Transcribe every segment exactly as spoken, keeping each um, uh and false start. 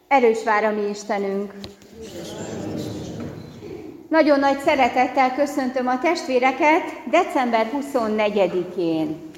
Erős vár a mi Istenünk! Nagyon nagy szeretettel köszöntöm a testvéreket december huszonnegyedikén.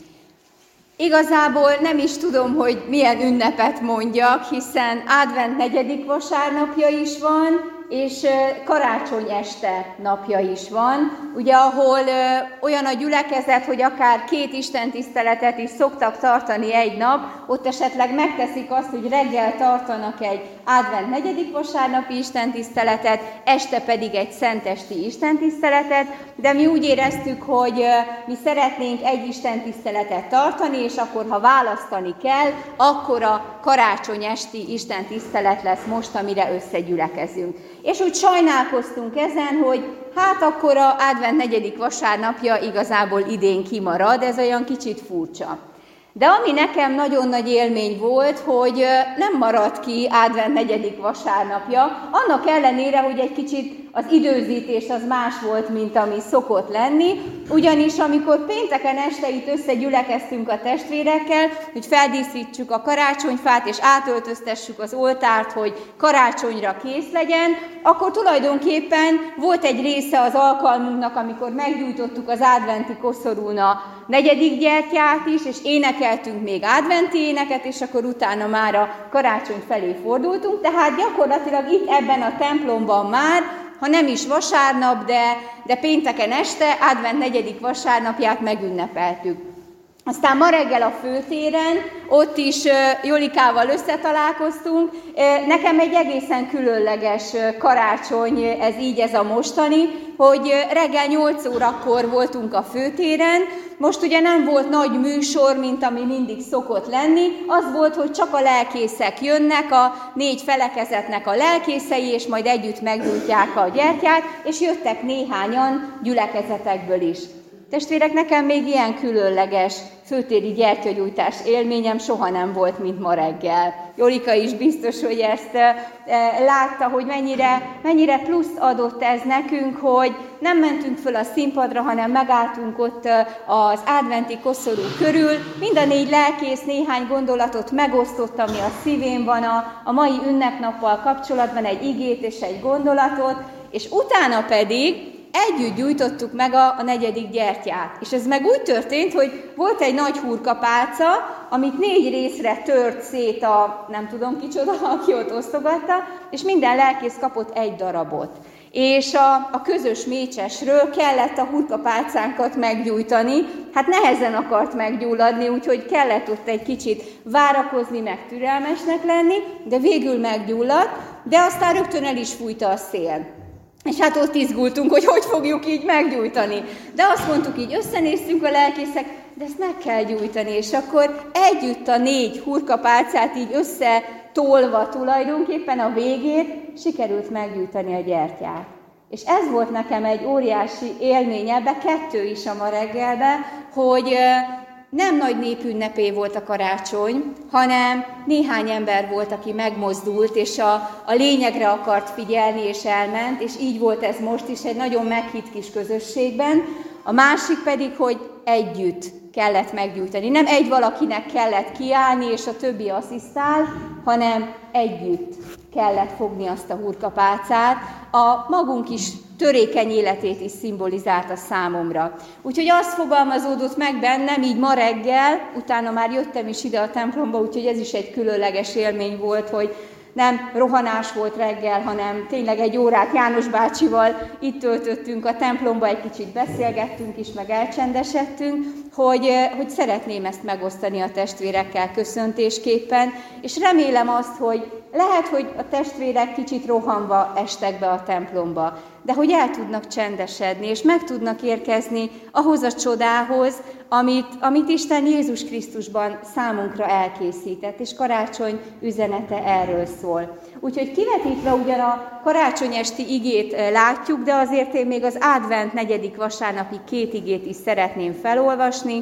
Igazából nem is tudom, hogy milyen ünnepet mondjak, hiszen advent negyedik vasárnapja is van, és karácsony este napja is van, ugye ahol olyan a gyülekezet, hogy akár két istentiszteletet is szoktak tartani egy nap, ott esetleg megteszik azt, hogy reggel tartanak egy advent negyedik vasárnapi istentiszteletet, este pedig egy szentesti istentiszteletet, de mi úgy éreztük, hogy mi szeretnénk egy istentiszteletet tartani, és akkor, ha választani kell, akkor a karácsony esti istentisztelet lesz most, amire összegyülekezünk. És úgy sajnálkoztunk ezen, hogy hát akkor a advent negyedik vasárnapja igazából idén kimarad, ez olyan kicsit furcsa. De ami nekem nagyon nagy élmény volt, hogy nem maradt ki advent negyedik vasárnapja, annak ellenére, hogy egy kicsit az időzítés az más volt, mint ami szokott lenni, ugyanis amikor pénteken este itt összegyülekeztünk a testvérekkel, hogy feldíszítsük a karácsonyfát, és átöltöztessük az oltárt, hogy karácsonyra kész legyen, akkor tulajdonképpen volt egy része az alkalmunknak, amikor meggyújtottuk az adventi koszorún a negyedik gyertyát is, és énekeltünk még adventi éneket, és akkor utána már a karácsony felé fordultunk, tehát gyakorlatilag itt ebben a templomban már, ha nem is vasárnap, de, de pénteken este, advent negyedik vasárnapját megünnepeltük. Aztán ma reggel a főtéren, ott is Jolikával összetalálkoztunk. Nekem egy egészen különleges karácsony, ez így ez a mostani, hogy reggel nyolc órakor voltunk a főtéren. Most ugye nem volt nagy műsor, mint ami mindig szokott lenni. Az volt, hogy csak a lelkészek jönnek, a négy felekezetnek a lelkészei, és majd együtt meggyújtják a gyertyát, és jöttek néhányan gyülekezetekből is. Testvérek, nekem még ilyen különleges főtéri gyertyagyújtás élményem soha nem volt, mint ma reggel. Jolika is biztos, hogy ezt e, e, látta, hogy mennyire, mennyire pluszt adott ez nekünk, hogy nem mentünk föl a színpadra, hanem megálltunk ott az adventi koszorú körül. Mind a négy lelkész néhány gondolatot megosztott, ami a szívén van a, a mai ünnepnappal kapcsolatban, egy igét és egy gondolatot, és utána pedig együtt gyújtottuk meg a, a negyedik gyertyát. És ez meg úgy történt, hogy volt egy nagy hurkapálca, amit négy részre tört szét a, nem tudom kicsoda, aki ott osztogatta, és minden lelkész kapott egy darabot. És a, a közös mécsesről kellett a hurkapálcánkat meggyújtani, hát nehezen akart meggyulladni, úgyhogy kellett ott egy kicsit várakozni, meg türelmesnek lenni, de végül meggyulladt, de aztán rögtön el is fújta a szél. És hát ott izgultunk, hogy hogy fogjuk így meggyújtani. De azt mondtuk, így összenéztünk a lelkészek, de ezt meg kell gyújtani. És akkor együtt a négy hurkapálcát így összetolva tulajdonképpen a végét sikerült meggyújtani a gyertyát. És ez volt nekem egy óriási élmény, ebbe kettő is a ma reggelbe, hogy nem nagy népünnepé volt a karácsony, hanem néhány ember volt, aki megmozdult, és a, a lényegre akart figyelni, és elment, és így volt ez most is egy nagyon meghitt kis közösségben. A másik pedig, hogy együtt kellett meggyújtani. Nem egy valakinek kellett kiállni, és a többi asszisztál, hanem együtt kellett fogni azt a hurkapálcát. A magunk is törékeny életét is szimbolizálta számomra. Úgyhogy az fogalmazódott meg bennem, így ma reggel, utána már jöttem is ide a templomba, úgyhogy ez is egy különleges élmény volt, hogy nem rohanás volt reggel, hanem tényleg egy órát János bácsival itt töltöttünk a templomba, egy kicsit beszélgettünk is, meg elcsendesedtünk, hogy, hogy szeretném ezt megosztani a testvérekkel köszöntésképpen, és remélem azt, hogy lehet, hogy a testvérek kicsit rohanva estek be a templomba, de hogy el tudnak csendesedni, és meg tudnak érkezni ahhoz a csodához, amit, amit Isten Jézus Krisztusban számunkra elkészített, és karácsony üzenete erről szól. Úgyhogy kivetítve ugyan a karácsony esti igét látjuk, de azért én még az advent negyedik vasárnapi két igét is szeretném felolvasni.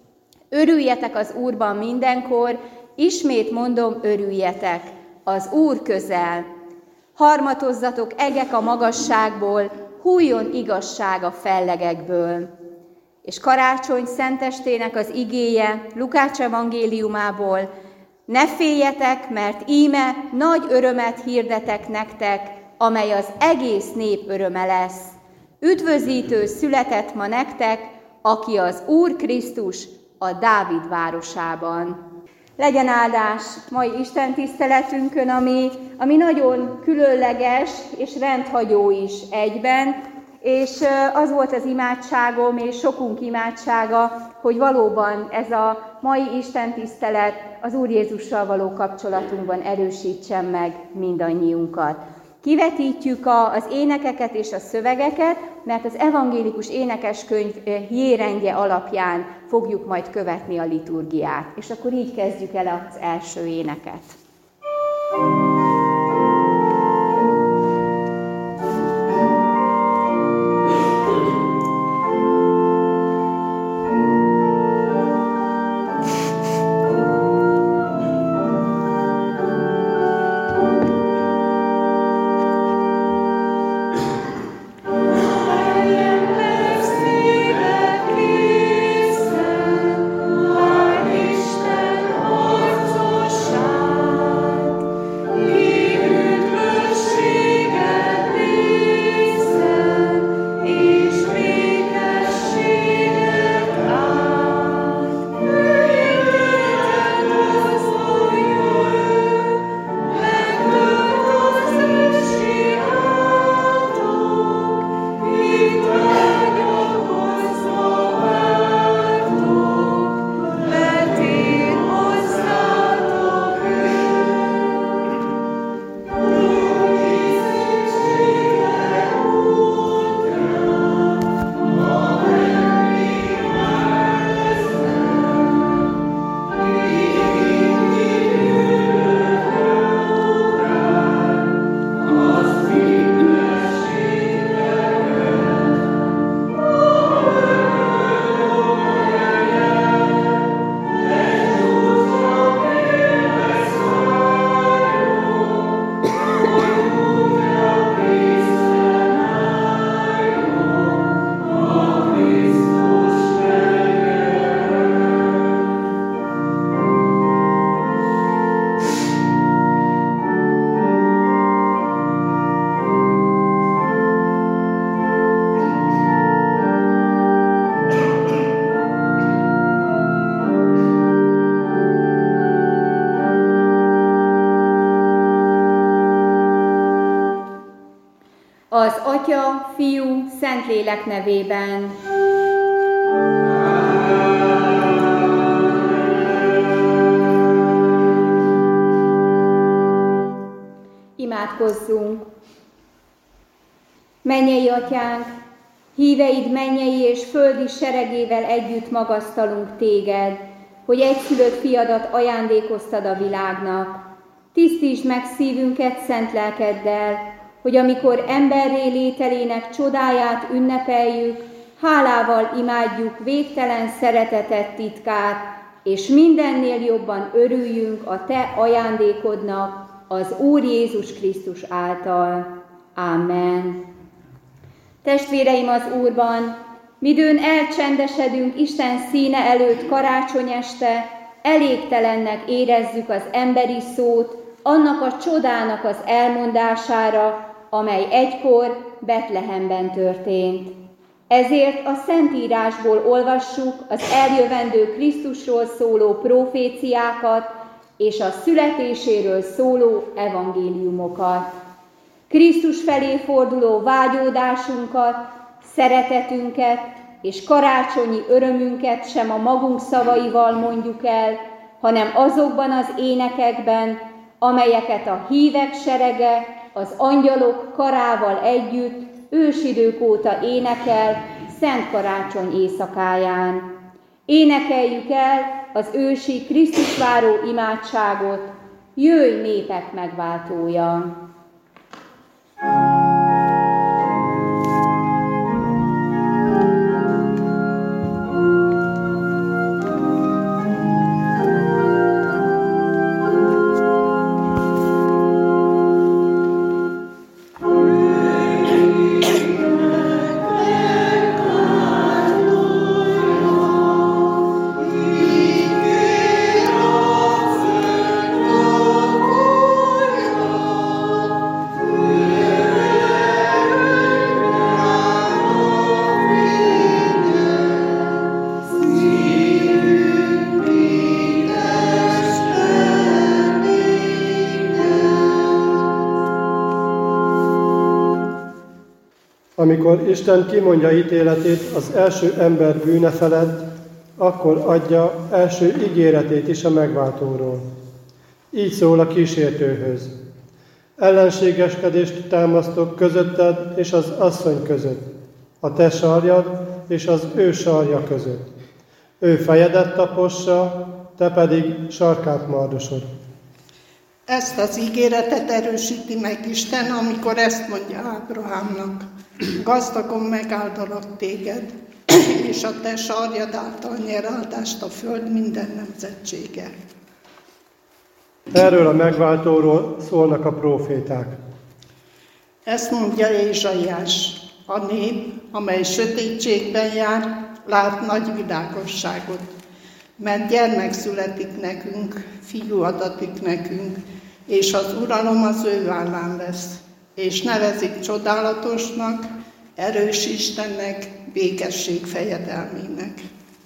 Örüljetek az Úrban mindenkor, ismét mondom, örüljetek, az Úr közel. Harmatozzatok egek a magasságból, hújjon igazság a fellegekből. És karácsony szentestének az igéje Lukács evangéliumából, Ne féljetek, mert íme nagy örömet hirdetek nektek, amely az egész nép öröme lesz. Üdvözítő született ma nektek, aki az Úr Krisztus a Dávid városában. Legyen áldás mai Isten tiszteletünkön, ami, ami nagyon különleges és rendhagyó is egyben, és az volt az imádságom, és sokunk imádsága, hogy valóban ez a mai Isten tisztelet az Úr Jézussal való kapcsolatunkban erősítsen meg mindannyiunkat. Kivetítjük az énekeket és a szövegeket, mert az evangélikus énekeskönyv jérendje alapján fogjuk majd követni a liturgiát. És akkor így kezdjük el az első éneket. Az Atya, Fiú, Szentlélek nevében. Imádkozzunk! Mennyei Atyánk, híveid mennyei és földi seregével együtt magasztalunk téged, hogy egyszülött fiadat ajándékoztad a világnak. Tisztítsd meg szívünket szent lelkeddel, hogy amikor emberré lételének csodáját ünnepeljük, hálával imádjuk végtelen szeretetet titkát, és mindennél jobban örüljünk a te ajándékodnak, az Úr Jézus Krisztus által. Ámen. Testvéreim az Úrban, midőn elcsendesedünk Isten színe előtt karácsony este, elégtelennek érezzük az emberi szót, annak a csodának az elmondására, amely egykor Betlehemben történt. Ezért a Szentírásból olvassuk az eljövendő Krisztusról szóló proféciákat és a születéséről szóló evangéliumokat. Krisztus felé forduló vágyódásunkat, szeretetünket és karácsonyi örömünket sem a magunk szavaival mondjuk el, hanem azokban az énekekben, amelyeket a hívek serege az angyalok karával együtt ősidők óta énekel Szent Karácsony éjszakáján. Énekeljük el az ősi Krisztusváró imádságot, jöjj népek megváltója! Amikor Isten kimondja ítéletét az első ember bűne felett, akkor adja első ígéretét is a megváltóról. Így szól a kísértőhöz. Ellenségeskedést támasztok közötted és az asszony között, a te sarjad és az ő sarja között. Ő fejedet tapossa, te pedig sarkát mardosod. Ezt az ígéretet erősíti meg Isten, amikor ezt mondja Ábrahámnak. Gazdagon megáldalak téged, és a te sarjad által nyer áldást a föld minden nemzetsége. Erről a megváltóról szólnak a próféták. Ezt mondja Ézsaiás. A nép, amely sötétségben jár, lát nagy világosságot, mert gyermek születik nekünk, fiú adatik nekünk, és az uralom az ő vállán lesz, és nevezik csodálatosnak, erős Istennek, békesség fejedelmének.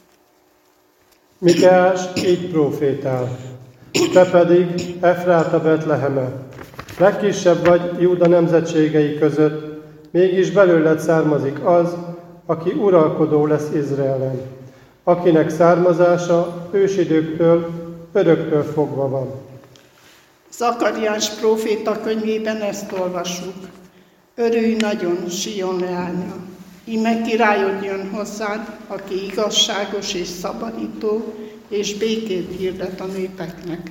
Mikeás így prófétál. Te pedig, Efráta Betleheme, legkisebb vagy Júda nemzetségei között, mégis belőled származik az, aki uralkodó lesz Izraelen, akinek származása ősidőktől, öröktől fogva van. Zakariás próféta könyvében ezt olvassuk. Örülj nagyon, Sion leánya, íme királyod jön hozzád, aki igazságos és szabadító, és békét hirdet a népeknek.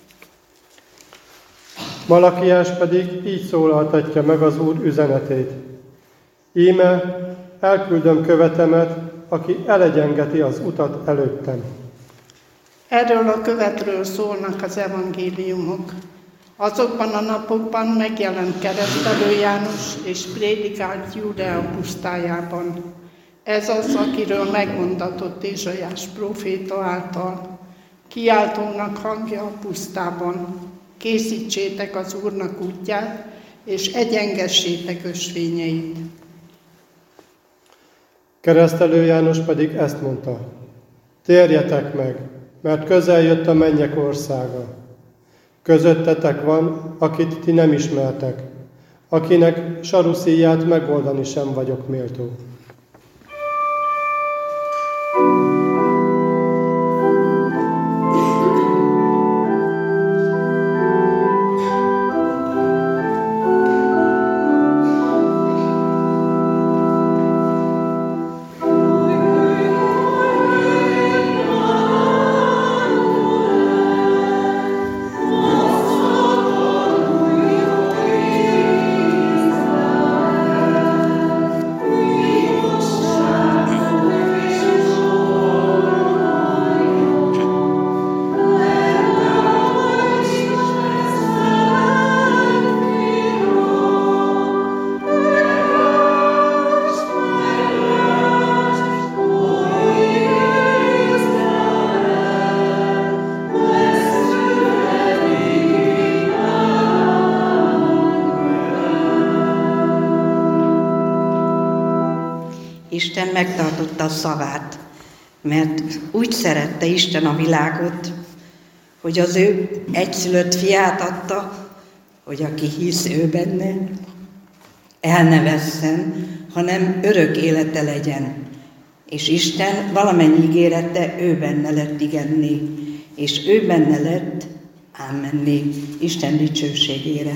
Malakiás pedig így szólaltatja meg az Úr üzenetét. Íme, elküldöm követemet, aki elegyengeti az utat előttem. Erről a követről szólnak az evangéliumok. Azokban a napokban megjelent Keresztelő János, és prédikált Júdea pusztájában. Ez az, akiről megmondatott Ézsaiás próféta által. Kiáltónak hangja a pusztában. Készítsétek az Úrnak útját, és egyengessétek ösvényeit. Keresztelő János pedig ezt mondta. Térjetek meg, mert közel jött a mennyek országa. Közöttetek van, akit ti nem ismertek, akinek saruszíját megoldani sem vagyok méltó. Isten megtartotta a szavát, mert úgy szerette Isten a világot, hogy az ő egyszülött fiát adta, hogy aki hisz ő benne, el ne vesszen, hanem örök élete legyen. És Isten valamennyi ígérete ő benne lett igenné, és ő benne lett ámenné, Isten dicsőségére.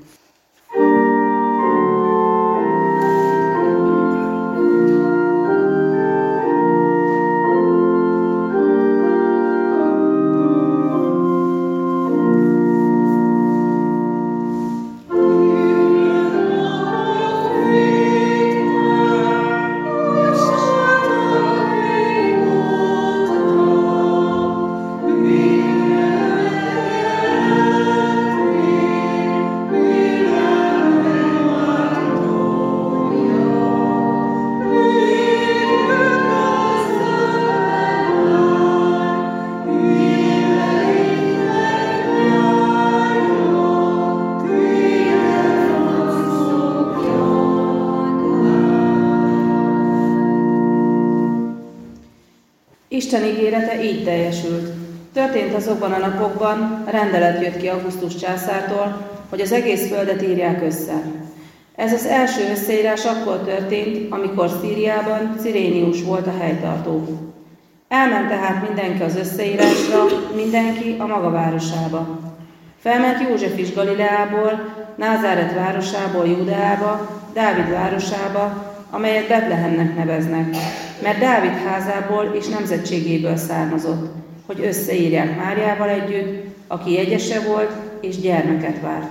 Isten ígérete így teljesült. Történt azokban a napokban, rendelet jött ki Augustus császártól, hogy az egész földet írják össze. Ez az első összeírás akkor történt, amikor Szíriában Cirénius volt a helytartó. Elment tehát mindenki az összeírásra, mindenki a maga városába. Felment József is Galileából, Názáret városából Júdeába, Dávid városába, amelyet Betlehemnek neveznek, mert Dávid házából és nemzetségéből származott, hogy összeírják Máriával együtt, aki jegyese volt és gyermeket várt.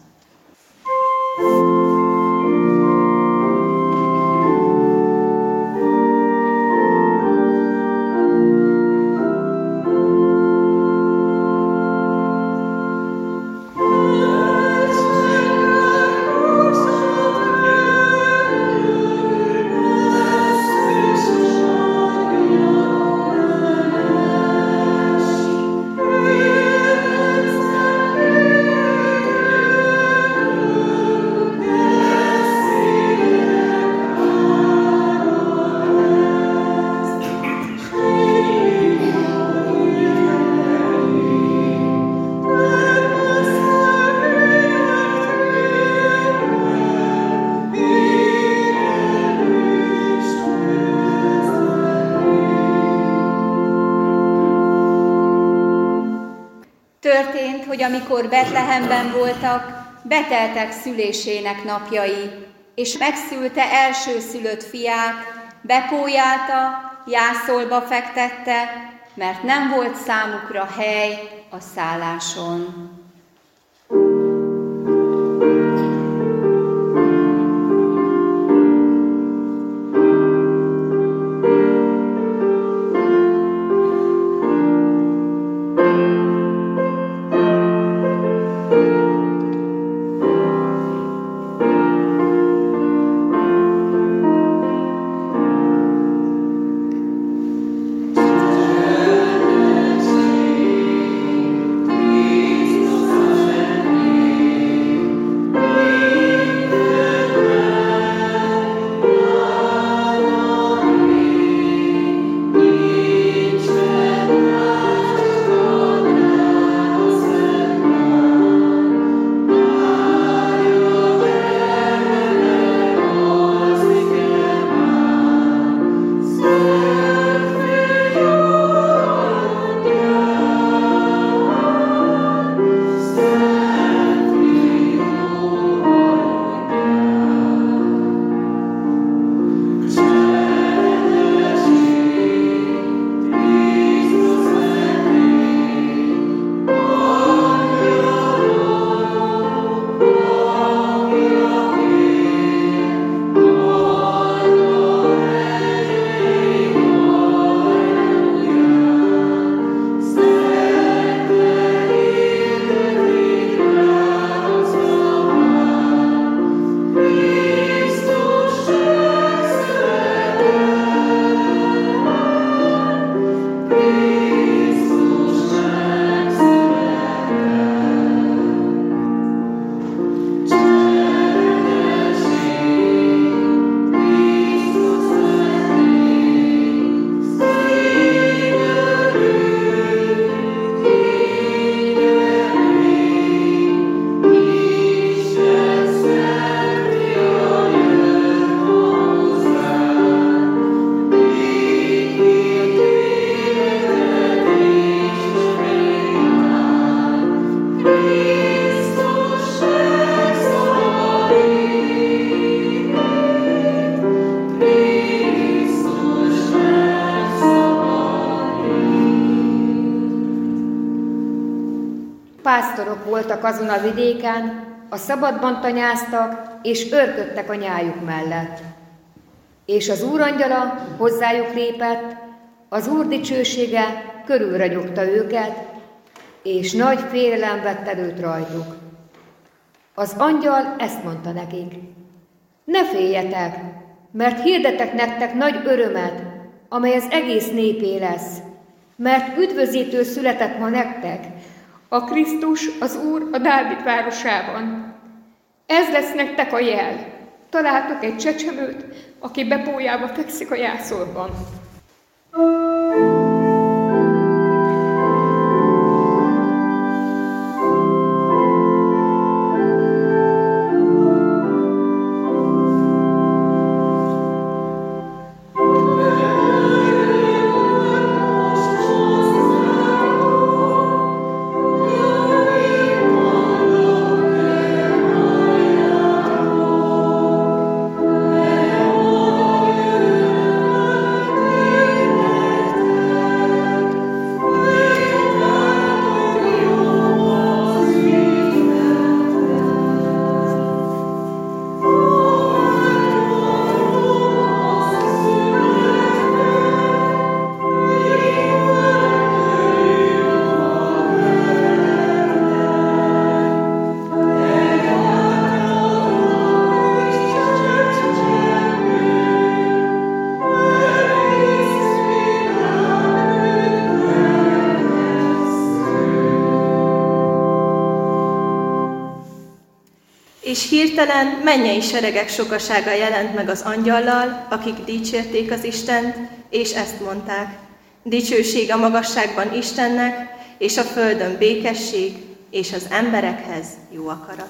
Történt, hogy amikor Betlehemben voltak, beteltek szülésének napjai, és megszülte elsőszülött fiát, bepójálta, jászolba fektette, mert nem volt számukra hely a szálláson. Pásztorok voltak azon a vidéken, a szabadban tanyáztak, és őrködtek a nyájuk mellett. És az úrangyala hozzájuk lépett, az Úr dicsősége körülragyogta őket, és nagy félelem vett előtt rajtuk. Az angyal ezt mondta nekik: ne féljetek, mert hirdetek nektek nagy örömet, amely az egész népé lesz, mert üdvözítő született ma nektek, a Krisztus, az Úr a Dávid városában. Ez lesz nektek a jel. Találtok egy csecsemőt, aki bepójálva fekszik a jászolban. És hirtelen mennyei seregek sokasága jelent meg az angyallal, akik dicsérték az Istent, és ezt mondták: dicsőség a magasságban Istennek, és a földön békesség, és az emberekhez jó akarat.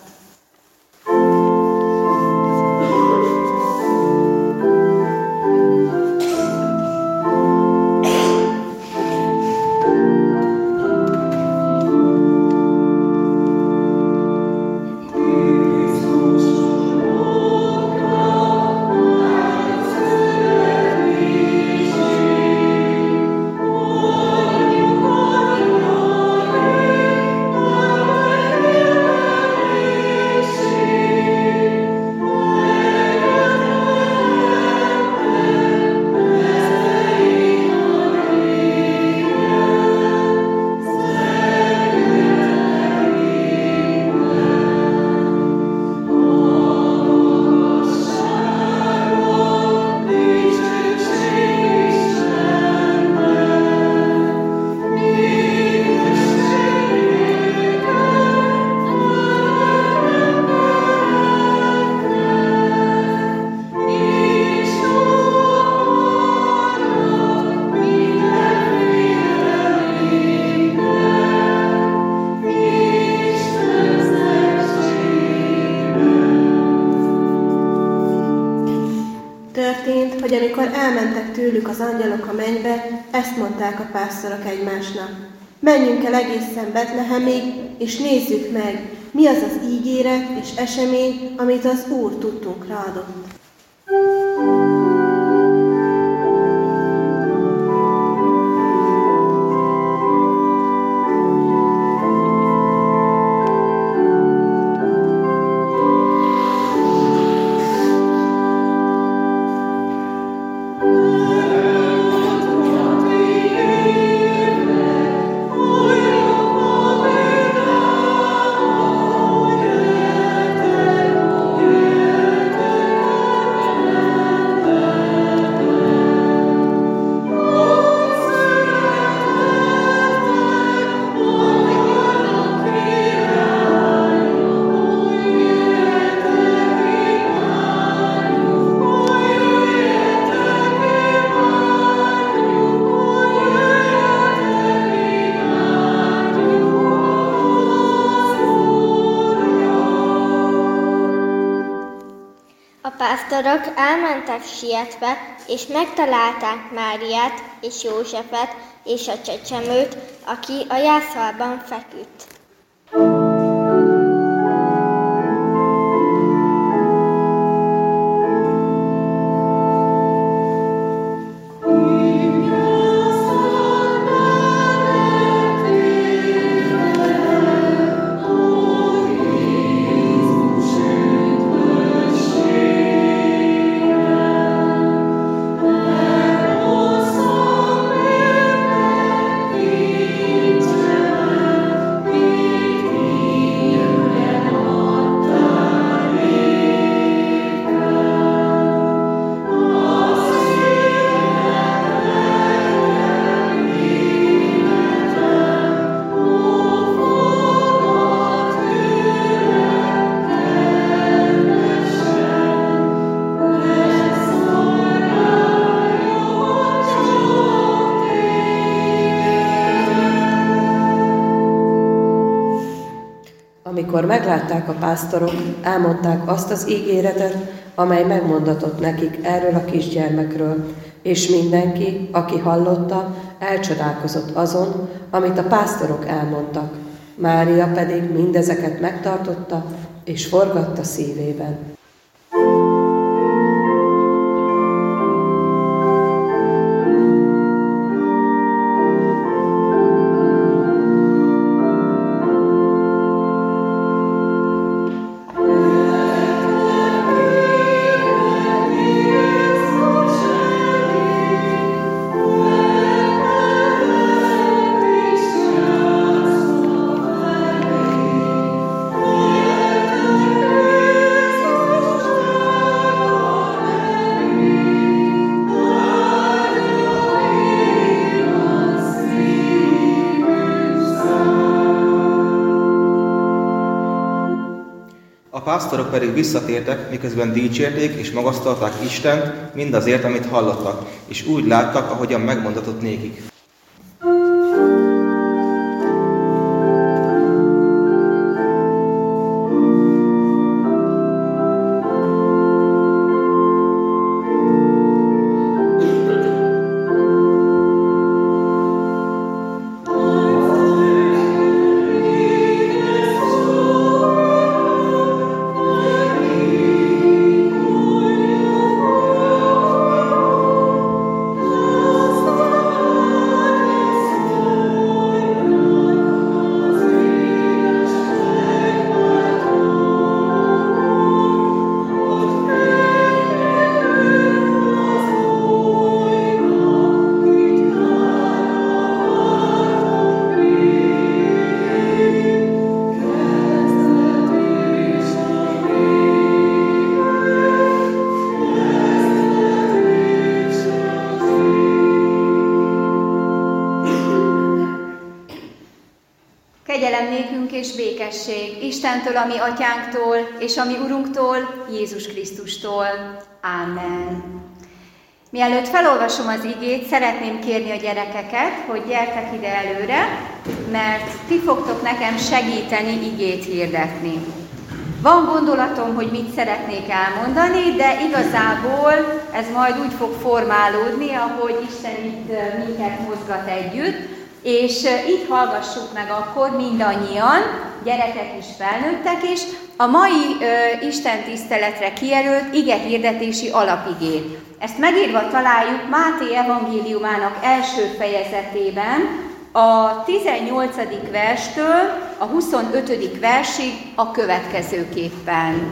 Hogy amikor elmentek tőlük az angyalok a mennybe, ezt mondták a pásztorok egymásnak: menjünk el egészen Betlehemig, és nézzük meg, mi az az ígéret és esemény, amit az Úr tudtunkra adott. pásztorok elmentek sietve, és megtalálták Máriát és Józsefet és a csecsemőt, aki a jászolban feküdt. Amikor meglátták a pásztorok, elmondták azt az ígéretet, amely megmondatott nekik erről a kisgyermekről, és mindenki, aki hallotta, elcsodálkozott azon, amit a pásztorok elmondtak. Mária pedig mindezeket megtartotta, és forgatta szívében. Thank you. A pásztorok pedig visszatértek, miközben dicsérték és magasztalták Istent mindazért, amit hallottak, és úgy láttak, ahogyan megmondatott nékik. Kegyelem nékünk és békesség Istentől, a mi atyánktól, és a mi Urunktól, Jézus Krisztustól. Ámen. Mielőtt felolvasom az igét, szeretném kérni a gyerekeket, hogy gyertek ide előre, mert ti fogtok nekem segíteni igét hirdetni. Van gondolatom, hogy mit szeretnék elmondani, de igazából ez majd úgy fog formálódni, ahogy Isten itt minket mozgat együtt, és így hallgassuk meg akkor mindannyian, gyerekek és felnőttek is, a mai ö, Isten tiszteletre kijelölt igehirdetési alapigét. Ezt megírva találjuk Máté evangéliumának első fejezetében, a tizennyolcadik verstől a huszonötödik versig a következőképpen.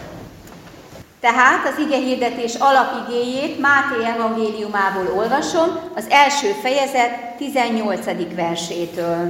Tehát az igehirdetés alapigéjét Máté evangéliumából olvasom, az első fejezet tizennyolcadik versétől.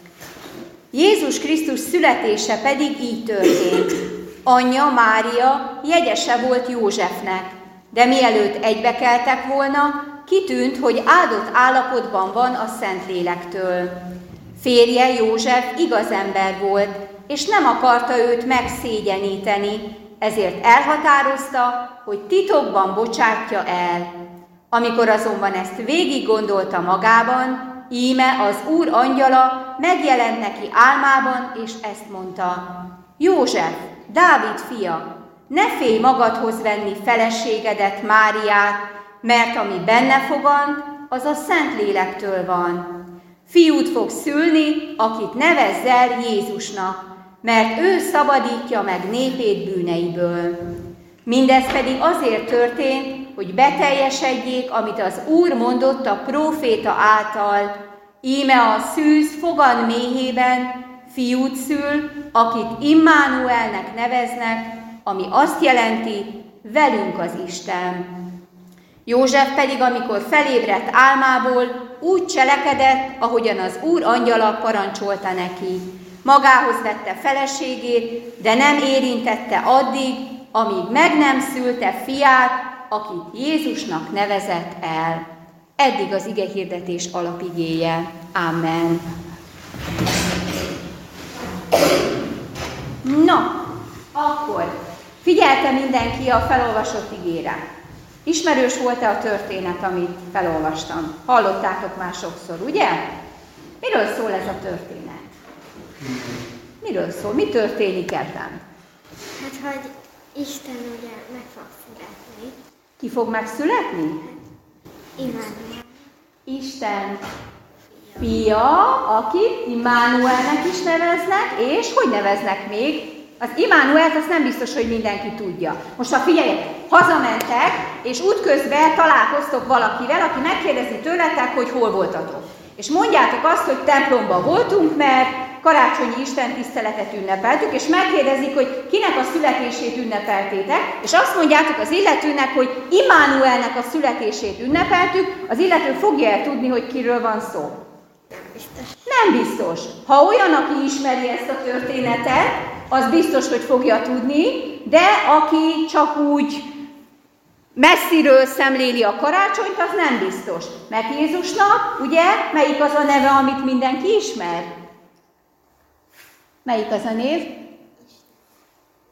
Jézus Krisztus születése pedig így történt. Anyja Mária jegyese volt Józsefnek, de mielőtt egybekeltek volna, kitűnt, hogy áldott állapotban van a Szentlélektől. Férje József igaz ember volt, és nem akarta őt megszégyeníteni, ezért elhatározta, hogy titokban bocsátja el. Amikor azonban ezt végig gondolta magában, íme az Úr angyala megjelent neki álmában, és ezt mondta: József, Dávid fia, ne félj magadhoz venni feleségedet, Máriát, mert ami benne fogant, az a Szentlélektől van. Fiút fog szülni, akit nevezz el Jézusnak, mert ő szabadítja meg népét bűneiből. Mindez pedig azért történt, hogy beteljesedjék, amit az Úr mondott a próféta által: íme a szűz fogan méhében fiút szül, akit Immánuelnek neveznek, ami azt jelenti, velünk az Isten. József pedig, amikor felébredt álmából, úgy cselekedett, ahogyan az Úr angyala parancsolta neki. Magához vette feleségét, de nem érintette addig, amíg meg nem szülte fiát, akit Jézusnak nevezett el. Eddig az igehirdetés alapigéje. Amen. No, akkor figyelte mindenki a felolvasott igére. Ismerős volt-e a történet, amit felolvastam? Hallottátok már sokszor, ugye? Miről szól ez a történet? Miről szól? Mi történik ebben? Hát, hogy Isten ugye meg fog születni. Ki fog megszületni? Immánuel. Isten fia, akit Immánuelnek is neveznek, és hogy neveznek még? Az Immánuelt azt nem biztos, hogy mindenki tudja. Most ha figyeljetek, hazamentek, és útközben találkoztok valakivel, aki megkérdezi tőletek, hogy hol voltatok. És mondjátok azt, hogy templomban voltunk, mert karácsonyi istentiszteletet ünnepeltük, és megkérdezik, hogy kinek a születését ünnepeltétek, és azt mondjátok az illetőnek, hogy Immánuelnek a születését ünnepeltük, az illető fogja el tudni, hogy kiről van szó. Nem biztos. Nem biztos. Ha olyan, aki ismeri ezt a történetet, az biztos, hogy fogja tudni, de aki csak úgy messziről szemléli a karácsonyt, az nem biztos. Mert Jézusnak, ugye, melyik az a neve, amit mindenki ismer? Melyik az a név?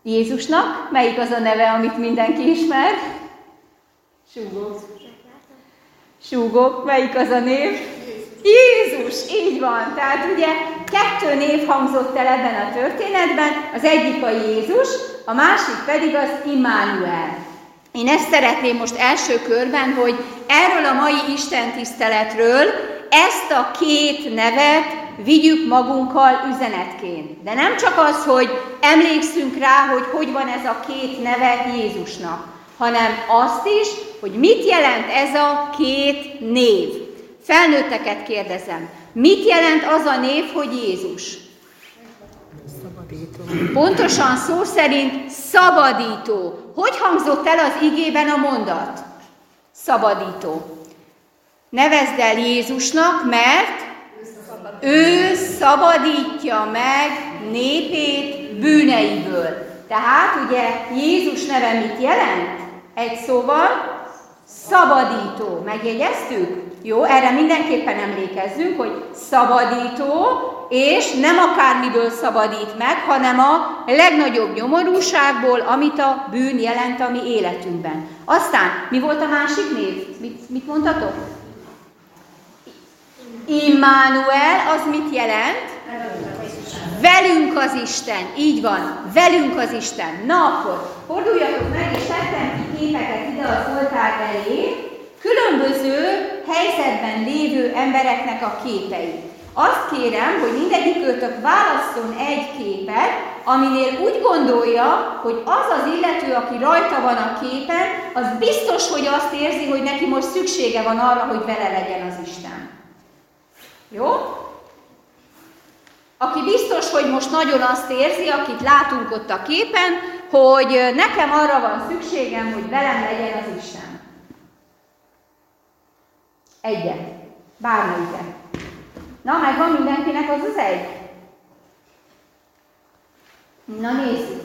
Jézusnak melyik az a neve, amit mindenki ismer? Súgok. Súgok, melyik az a név? Jézus, így van. Tehát ugye kettő név hangzott el ebben a történetben, az egyik a Jézus, a másik pedig az Immanuel. Én ezt szeretném most első körben, hogy erről a mai istentiszteletről ezt a két nevet vigyük magunkkal üzenetként. De nem csak az, hogy emlékszünk rá, hogy hogy van ez a két neve Jézusnak, hanem azt is, hogy mit jelent ez a két név. Felnőtteket kérdezem, mit jelent az a név, hogy Jézus? Szabadító. Pontosan szó szerint szabadító. Hogy hangzott el az igében a mondat? Szabadító. Nevezd el Jézusnak, mert ő szabadítja meg népét bűneiből. Tehát ugye Jézus neve mit jelent? Egy szóval szabadító. Megjegyeztük? Jó, erre mindenképpen emlékezzünk, hogy szabadító, és nem akármiből szabadít meg, hanem a legnagyobb nyomorúságból, amit a bűn jelent a mi életünkben. Aztán, mi volt a másik név? Mit, mit mondtatok? Immanuel, az mit jelent? Velünk az Isten, így van, velünk az Isten. Na akkor, forduljatok meg, és tettem ki képeket ide az oltár elé, különböző helyzetben lévő embereknek a képei. Azt kérem, hogy mindegyikőtök válasszon egy képet, aminél úgy gondolja, hogy az az illető, aki rajta van a képen, az biztos, hogy azt érzi, hogy neki most szüksége van arra, hogy vele legyen az Isten. Jó? Aki biztos, hogy most nagyon azt érzi, akit látunk ott a képen, hogy nekem arra van szükségem, hogy velem legyen az Isten. Egyet. Bármelyiket. Na, megvan mindenkinek az az egy? Na, nézzük.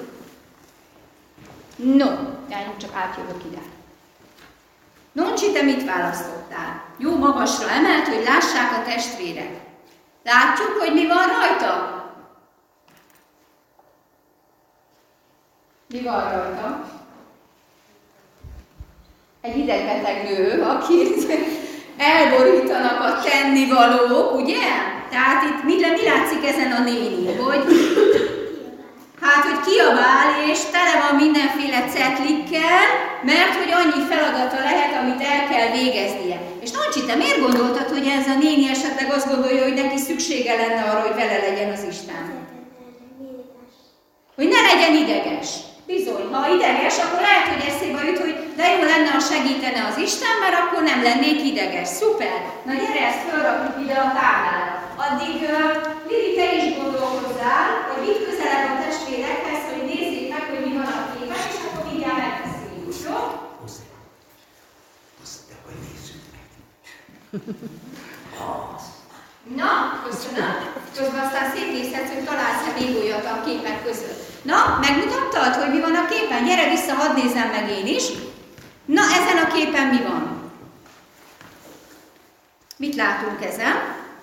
No, én csak átjövök ide. Noncsi, te mit választottál? Jó magasra emelt, hogy lássák a testvérek. Látjuk, hogy mi van rajta? Mi van rajta? Egy idegbeteg nő, akit elborítanak a tennivalók, ugye? Tehát itt mi, mi látszik ezen a néni, hogy hát, hogy kiabál, és tele van mindenféle cetlikkel, mert hogy annyi feladata lehet, amit el kell végeznie. És Noncsi, te miért gondoltad, hogy ez a néni esetleg azt gondolja, hogy neki szüksége lenne arra, hogy vele legyen az Isten? Hogy ne legyen ideges. Bizony, ha ideges, akkor lehet, hogy eszébe jut, hogy de jó lenne, ha segítene az Isten, mert akkor nem lennék ideges. Szuper! Na gyere, ezt fölrakjuk ide a táblára. Addig uh, Lili, te is gondolkozzál, hogy itt közelebb a testvérekhez, hogy nézzék meg, hogy mi van a képen, és akkor mindjárt megbeszéljük, jó? Na, köszönöm. Közben aztán szétnézhetsz, hogy találsz-e még olyat a képek között. Na, megmutattad, hogy mi van a képen? Gyere vissza, hadd nézzem meg én is. Na, ezen a képen mi van? Mit látunk ezen?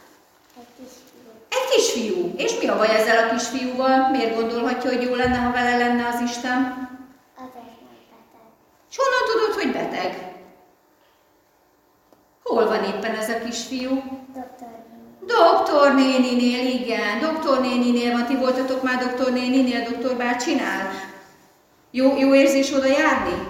Egy kisfiú. És mi a baj ezzel a kisfiúval? Miért gondolhatja, hogy jó lenne, ha vele lenne az Isten? És honnan tudod, hogy beteg? Hol van éppen ez a kisfiú? Doktor néninél, igen. Doktor néninél van. Ti voltatok már doktor néninél, doktor bácsinál? Jó, jó érzés oda járni?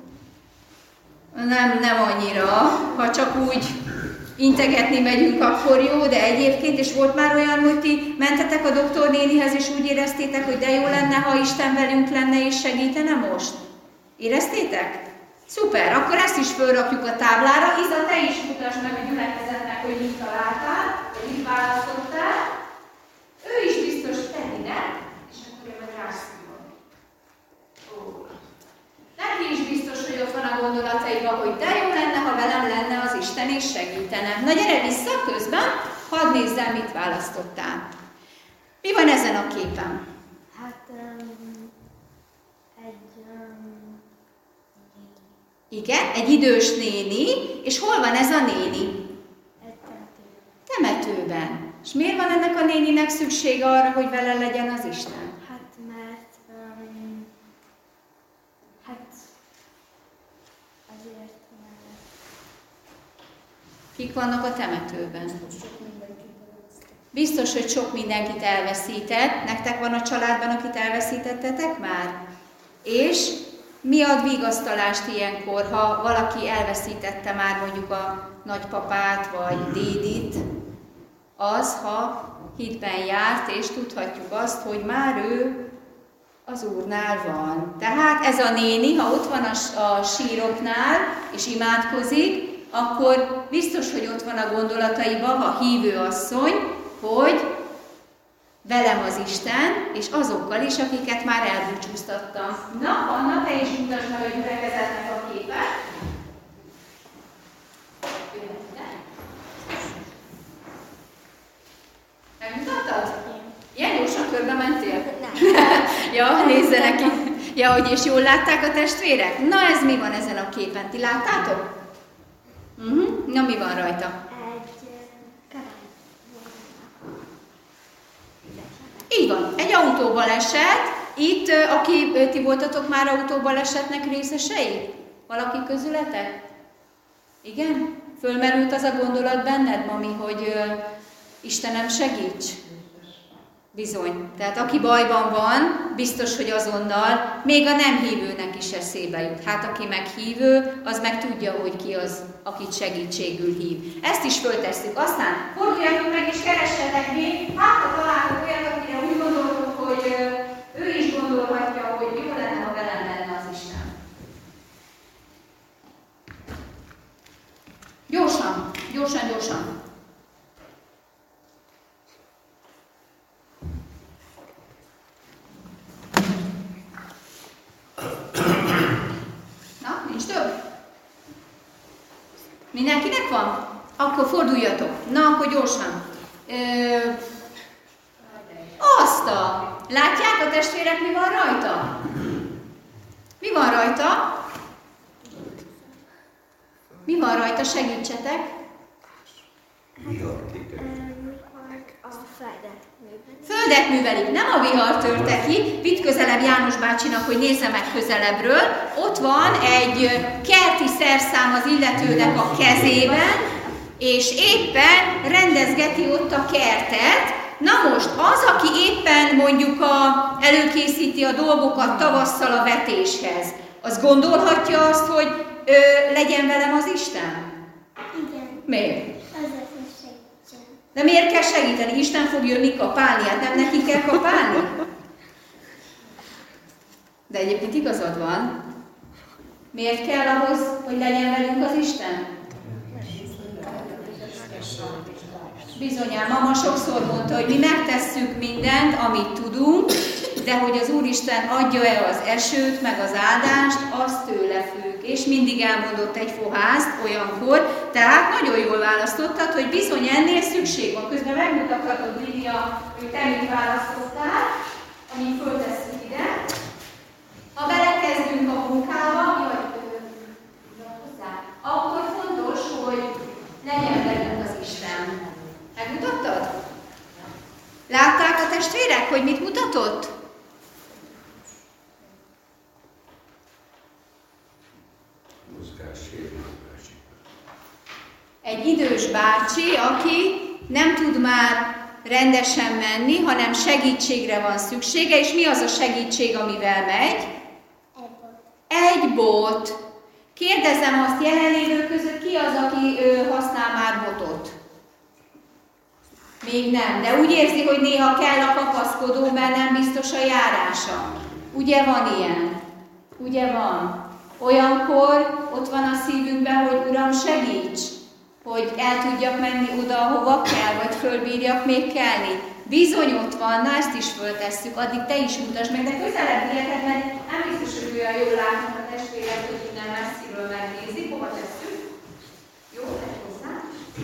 Nem, nem annyira. Ha csak úgy integetni megyünk, akkor jó, de egyébként, és volt már olyan, hogy ti mentetek a doktor nénihez, és úgy éreztétek, hogy de jó lenne, ha Isten velünk lenne, és segítene most? Éreztétek? Szuper, akkor ezt is fölrakjuk a táblára. Iza, te is mutasd meg a gyülekezetnek, hogy mit találtál, hogy mit választottál. Ő is biztos tenninek, és akkor én meg rászívom. Neki is biztos, hogy ott van a gondolataiban, hogy de jó lenne, ha velem lenne az Isten, és segítene. Na gyere vissza közben, hadd nézzem, mit választottál. Mi van ezen a képen? Hát um, egy... Um, Igen, egy idős néni, és hol van ez a néni? egy temetőben. Temetőben. És miért van ennek a néninek szüksége arra, hogy vele legyen az Isten? Hát mert um, Kik vannak a temetőben? Biztos, hogy sok mindenkit elveszített. Nektek van a családban, akit elveszítettetek már? És mi ad vigasztalást ilyenkor, ha valaki elveszítette már mondjuk a nagypapát vagy dédit? Az, ha hitben járt, és tudhatjuk azt, hogy már ő az Úrnál van. Tehát ez a néni, ha ott van a, a síroknál, és imádkozik, akkor biztos, hogy ott van a gondolataiban a hívő asszony, hogy velem az Isten, és azokkal is, akiket már elbúcsúztattam. Na, Anna, te is mutasd meg a gyülekezetnek a képet. Megmutattad? Ilyen gyorsan körbe mentél? Nem. Ja, nézzenek ki. Ja, hogy és jól látták a testvérek? Na, ez mi van ezen a képen? Ti láttátok? Uh-huh. Na, mi van rajta? Így van, egy autóbaleset. Itt, aki ti voltatok már autóbalesetnek részesei? Valaki közületek? Igen? Fölmerült az a gondolat benned, mami, hogy uh, Istenem segíts? Bizony. Tehát aki bajban van, biztos, hogy azonnal, még a nem hívőnek is eszébe jut. Hát aki meg hívő, az meg tudja, hogy ki az, akit segítségül hív. Ezt is föltesszük. Aztán forduljatok meg és keressetek még, hát ha találtok olyat, akire úgy gondoltok, hogy ő is gondolhatja, hogy jó lenne, ha velem lenne az Isten. Gyorsan, gyorsan, gyorsan. Na, nincs több? Mindenkinek van? Akkor forduljatok. Na, akkor gyorsan. Ö, azt a... Látják a testvérek, mi van rajta? Mi van rajta? Mi van rajta? Segítsetek. Földet művelik, nem a vihar törte ki. Vitt közelebb János bácsinak, hogy nézze meg közelebbről. Ott van egy kerti szerszám az illetőnek a kezében, és éppen rendezgeti ott a kertet. Na most az, aki éppen mondjuk a, előkészíti a dolgokat tavasszal a vetéshez, az gondolhatja azt, hogy ö, legyen velem az Isten? Igen. Miért? Azért, hogy segítsen. De miért kell segíteni? Isten fog jönni kapálni, hát nem neki kell kapálni? De egyébként igazad van. Miért kell ahhoz, hogy legyen velünk az Isten? Bizonyán, mama sokszor mondta, hogy mi megtesszük mindent, amit tudunk, de hogy az Úristen adja-e az esőt, meg az áldást, az tőle függ. És mindig elmondott egy fohászt olyankor, tehát nagyon jól választottad, hogy bizony ennél szükség van. Közben megmutathatod, Lídia, hogy te mit választottál, amit föltesszük ide. Ha belekezdünk a munkába, jaj, akkor fontos, hogy legyen velünk az Isten. Megmutattad? Látták a testvérek, hogy mit mutatott? Egy idős bácsi, aki nem tud már rendesen menni, hanem segítségre van szüksége, és mi az a segítség, amivel megy? Egy bot. Kérdezem azt jelenlévő között, ki az, aki ö, használ már botot? Még nem, de úgy érzi, hogy néha kell a kapaszkodó, mert nem biztos a járása. Ugye van ilyen? Ugye van? Olyankor ott van a szívünkben, hogy Uram, segíts, hogy el tudjak menni oda, ahova kell, vagy fölbírjak még kelni. Bizony ott van, na ezt is föltesszük, addig te is mutasd meg, de közelebb ilyetek, mert nem biztos, hogy olyan jól látnak a testvérek, hogy innen messziről megnézik. Hova tesszük? Jó, tegy hozzá.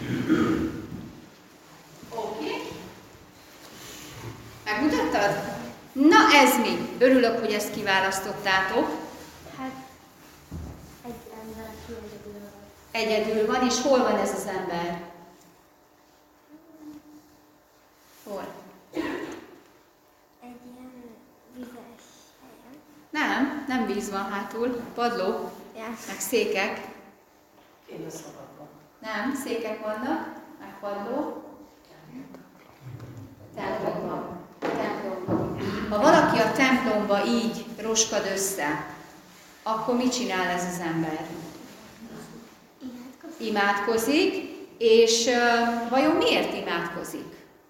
Oké. Okay. Megmutattad? Na ez mi? Örülök, hogy ezt kiválasztottátok. Hát, egy ember, aki egyedül van. Egyedül van, és hol van ez az ember? Hol? Egy ilyen vizes helyen. Nem, nem víz van hátul, padló, Ja. meg székek. Én a szabadban. Nem, székek vannak, megpadló. Templomban. Templomban. Ha valaki a templomba így roskad össze, akkor mit csinál ez az ember? Imádkozik. Imádkozik, és uh, vajon miért imádkozik?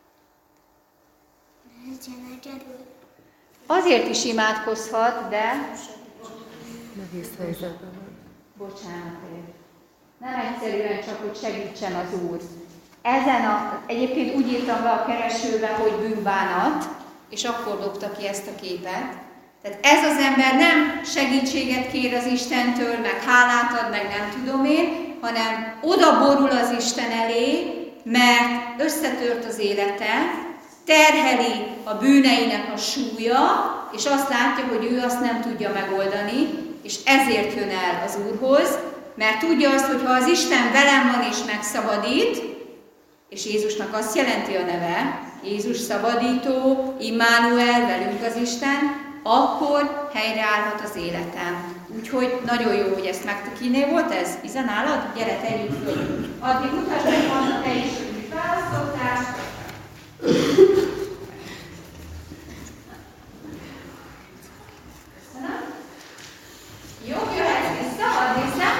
Azért is imádkozhat, de... Nehéz helyzetben van. Bocsánat, nem egyszerűen csak, hogy segítsen az Úr. Ezen a, egyébként úgy írtam be a keresőbe, hogy bűnbánat, és akkor dobta ki ezt a képet. Tehát ez az ember nem segítséget kér az Istentől, meg hálát ad, meg nem tudom én, hanem oda borul az Isten elé, mert összetört az élete, terheli a bűneinek a súlya, és azt látja, hogy ő azt nem tudja megoldani, és ezért jön el az Úrhoz, mert tudja azt, hogy ha az Isten velem van és megszabadít, és Jézusnak azt jelenti a neve, Jézus szabadító, Immanuel, velünk az Isten, akkor helyreállhat az életem. Úgyhogy nagyon jó, hogy ezt megtudjuk. Kinél volt ez? Iza nálad? Gyere, tegyük föl. Addig mutasd meg, Anna, te is, hogy mit választottál. Köszönöm. Jó, jöhetsz vissza, add vissza.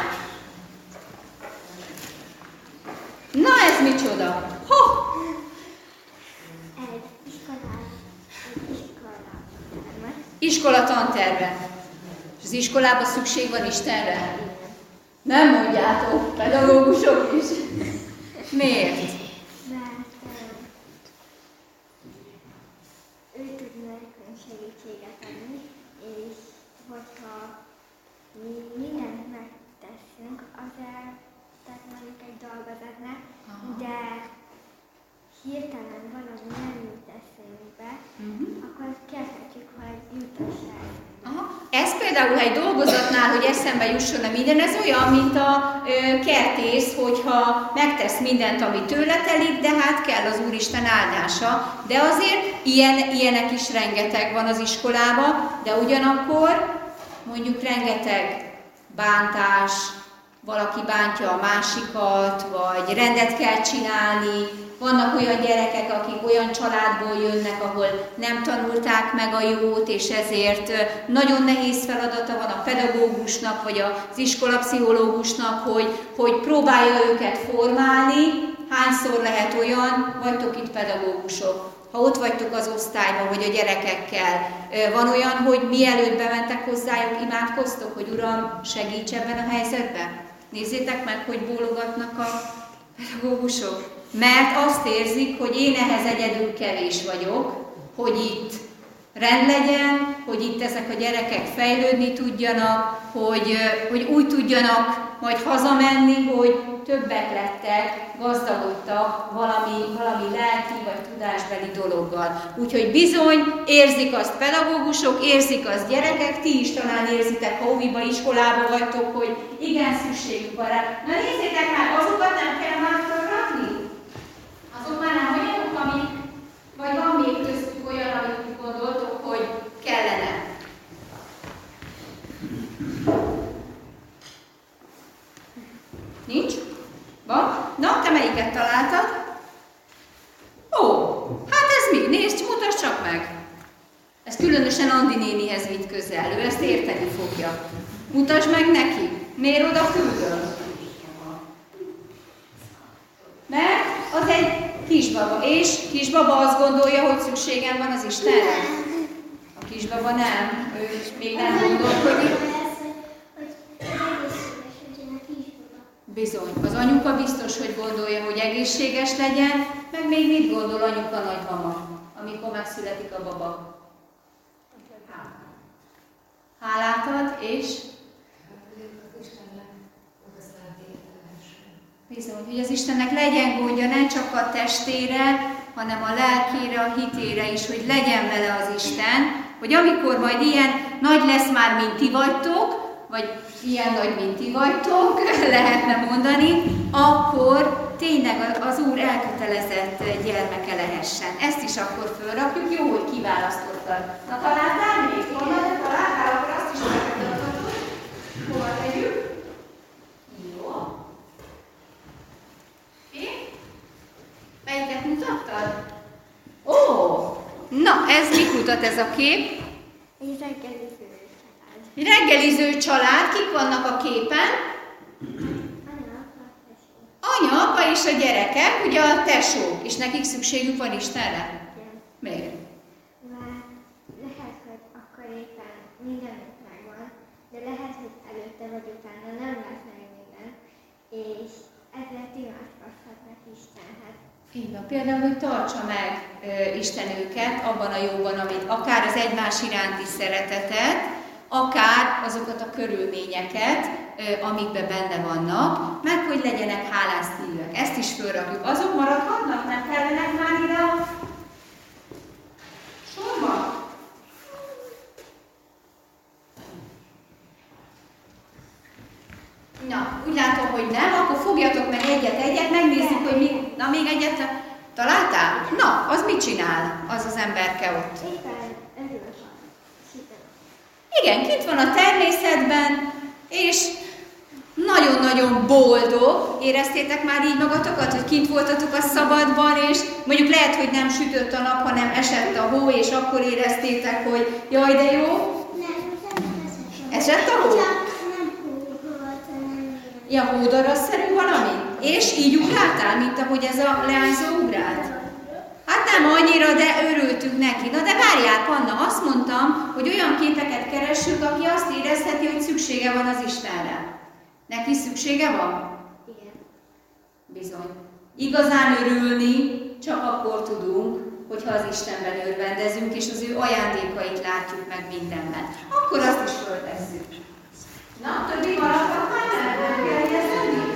Na, ez micsoda? Ho! Egy iskolát, egy iskola. Iskola tanterve. És az iskolában szükség van Istenre? Nem mondjátok, pedagógusok is. Miért? Mert ő tud nekünk segítséget adni, és hogyha mi mindent megteszünk, azért, tehát mondjuk egy dolgozatnál, de hirtelen valami nem jut eszünkbe, uh-huh. akkor kérhetjük, hogy jutassák. Aha. Ez például egy dolgozatnál, hogy eszembe jusson-e minden, ez olyan, mint a ö, kertész, hogyha megtesz mindent, ami tőle telik, de hát kell az Úristen áldása. De azért ilyen, ilyenek is rengeteg van az iskolában, de ugyanakkor mondjuk rengeteg bántás, valaki bántja a másikat, vagy rendet kell csinálni. Vannak olyan gyerekek, akik olyan családból jönnek, ahol nem tanulták meg a jót, és ezért nagyon nehéz feladata van a pedagógusnak, vagy az iskolapszichológusnak, hogy, hogy próbálja őket formálni. Hányszor lehet olyan, vagytok itt pedagógusok, ha ott vagytok az osztályban, vagy a gyerekekkel, van olyan, hogy mielőtt bementek hozzájuk, imádkoztok, hogy Uram, segíts ebben a helyzetben? Nézzétek meg, hogy bólogatnak a pedagógusok. Mert azt érzik, hogy én ehhez egyedül kevés vagyok, hogy itt rend legyen, hogy itt ezek a gyerekek fejlődni tudjanak, hogy, hogy úgy tudjanak majd hazamenni, hogy többek lettek, gazdagodtak valami, valami lelki vagy tudásbeli dologgal. Úgyhogy bizony érzik azt pedagógusok, érzik azt gyerekek, ti is talán érzitek, ha óviba, iskolába vagytok, hogy igen, szükségük van rá. Na nézzétek meg, azokat nem kell már felrakni? Azok már nem olyanok, amik, vagy van még köztük olyan, amit gondoltok, hogy kellene. Nincs? Van? Na, te melyiket találtad? Ó, hát ez mi? Nézd, mutasd csak meg! Ez különösen Andi nénihez vitt közel, ő ezt érteni fogja. Mutasd meg neki! Miért oda küldöm? Mert az egy kisbaba, és kisbaba azt gondolja, hogy szükségem van az Istenre? A kisbaba nem, ő még nem gondolkodik. Bizony, az anyuka biztos, hogy gondolja, hogy egészséges legyen, meg még mit gondol anyuka nagymama, amikor megszületik a baba? Hálát ad, és? Bizony, hogy az Istennek legyen gondja nem csak a testére, hanem a lelkére, a hitére is, hogy legyen vele az Isten, hogy amikor majd ilyen nagy lesz már, mint ti vagytok, vagy ilyen nagy, mint ti vagytok, lehetne mondani, akkor tényleg az Úr elkötelezett gyermeke lehessen. Ezt is akkor fölrakjuk, jó, hogy kiválasztottad. Na találtál még? Honnan találtál, akkor azt is megmutathatod. Hova tegyük? Jó. ez mit mutat ez a kép? Egy reggeliző család. Egy reggeliző család, kik vannak a képen? Anya, apa és a gyerekek, ugye a tesók, és nekik szükségük van Istenre? Igen. Miért? Mert lehet, hogy akkor éppen mindenük megvan, de lehet, hogy előtte vagy utána nem lesz meg minden, és ezért imádkozhatnak Istenhez. Így van, például, hogy tartsa meg ö, Isten őket abban a jóban, amit akár az egymás iránti szeretetet, akár azokat a körülményeket, amikben benne vannak, meg hogy legyenek hálás szívűek. Ezt is fölrakjuk. Azok maradhatnak? Nem kellenek már ide a sorba? Na, úgy látom, hogy nem, akkor fogjatok meg egyet-egyet, megnézzük, hogy mi... Na, még egyet találtál? Na, az mit csinál, az az emberke ott? Igen, kint van a természetben, és nagyon-nagyon boldog. Éreztétek már így magatokat, hogy kint voltatok a szabadban, és mondjuk lehet, hogy nem sütött a nap, hanem esett a hó, és akkor éreztétek, hogy jaj, de jó. Esett a hó? Ja, hódarasszerű valami? És így ugráltál, mint ahogy ez a leányzó ugrált? Hát nem annyira, de örültünk neki. Na de várjál, Panna, azt mondtam, hogy olyan képeket keressük, aki azt érezheti, hogy szüksége van az Istenre. Neki szüksége van? Igen. Bizony. Igazán örülni csak akkor tudunk, hogyha az Istenben örvendezünk, és az ő ajándékait látjuk meg mindenben. Akkor azt is föltesszük. Na, többi maradtak már, nem kell jegyezni?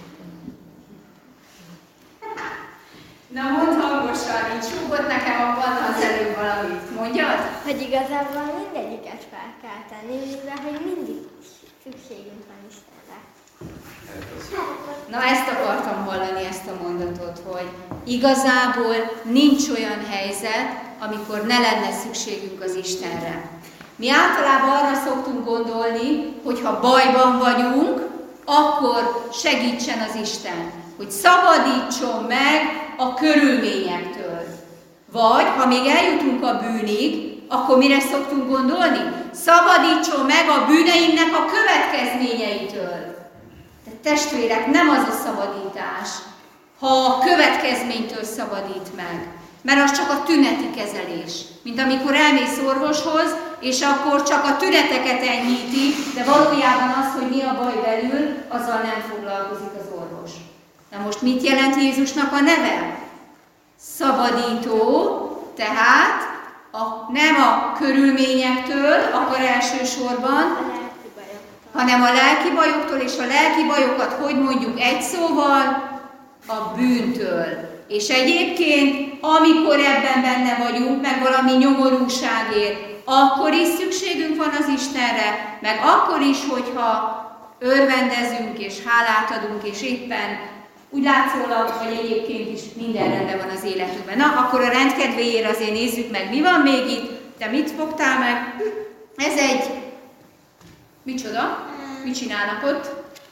Na, mondd hangosan, így súgott nekem a Panna az előbb valamit. Mondjad? Hogy igazából mindegyiket fel kell tenni, mivel hogy mindig szükségünk van Istenre. Na, ezt akartam hallani, ezt a mondatot, hogy igazából nincs olyan helyzet, amikor ne lenne szükségünk az Istenre. Mi általában arra szoktunk gondolni, hogy ha bajban vagyunk, akkor segítsen az Isten, hogy szabadítson meg a körülményektől. Vagy, ha még eljutunk a bűnig, akkor mire szoktunk gondolni? Szabadítson meg a bűneinknek a következményeitől. De testvérek, nem az a szabadítás, ha a következménytől szabadít meg. Mert az csak a tüneti kezelés. Mint amikor elmész orvoshoz, és akkor csak a tüneteket enyhíti, de valójában az, hogy mi a baj belül, azzal nem foglalkozik az orvos. Na most mit jelent Jézusnak a neve? Szabadító, tehát a, nem a körülményektől akar elsősorban, hanem a lelki bajoktól, és a lelki bajokat, hogy mondjuk egy szóval, a bűntől. És egyébként, amikor ebben benne vagyunk, meg valami nyomorúságért, akkor is szükségünk van az Istenre, meg akkor is, hogyha örvendezünk és hálát adunk, és éppen úgy látszólag, vagy egyébként is minden rendben van az életünkben. Na, akkor a rendkedvéért azért nézzük meg, mi van még itt. Te mit fogtál meg? Ez egy... Micsoda? Mit csinálnak ott?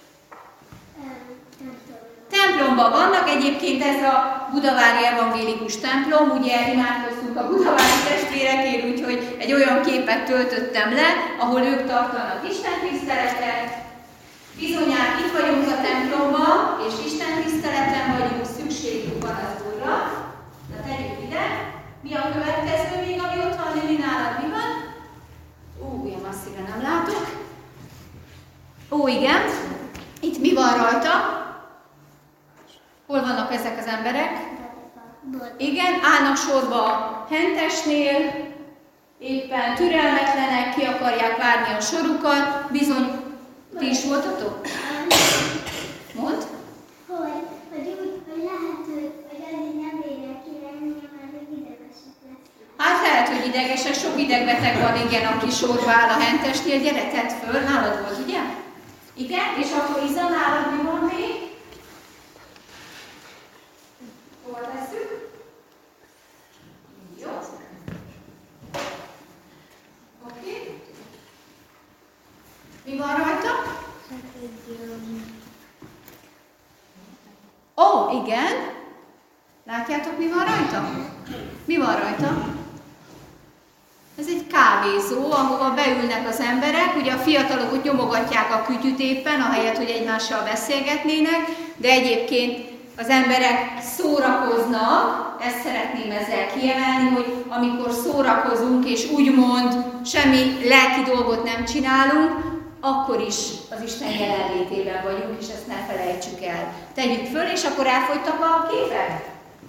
Templomban vannak, egyébként ez a budavári evangélikus templom, ugye imádkoztunk a budavári testvérekért, úgyhogy egy olyan képet töltöttem le, ahol ők tartanak istentiszteletet. Bizonyán itt vagyunk a templomban, és istentiszteleten vagyunk, szükségünk van az Úrra. Na tegyük ide. Mi a következő még, ami ott van, Lili, nálad mi van? Ó, ilyen masszíve nem látok. Ó, igen. Itt mi van rajta? Hol vannak ezek az emberek? Igen, állnak sorba a hentesnél, éppen türelmetlenek, ki akarják várni a sorukat. Bizony, ti is voltatok? Mondd. Hogy, hogy úgy, hogy lehet, hogy, hogy azért nem érek ki lenni, mert hogy idegesek lesznek. Hát lehet, hogy idegesek, sok idegbeteg van, igen, aki sorba áll a hentesnél. Gyere, tedd föl, nálad volt, ugye? Igen, és akkor Iza, nálad mi van még? Hol tesszük? Jó. Oké. Okay. Mi van rajta? Ó, oh, igen. Látjátok, mi van rajta? Mi van rajta? kávézó, ahova beülnek az emberek, ugye a fiatalok ott nyomogatják a kütyüt éppen, ahelyett, hogy egymással beszélgetnének, de egyébként az emberek szórakoznak, ezt szeretném ezzel kiemelni, hogy amikor szórakozunk és úgymond semmi lelki dolgot nem csinálunk, akkor is az Isten jelenlétében vagyunk, és ezt ne felejtsük el. Tegyük föl, és akkor elfogytak a képek?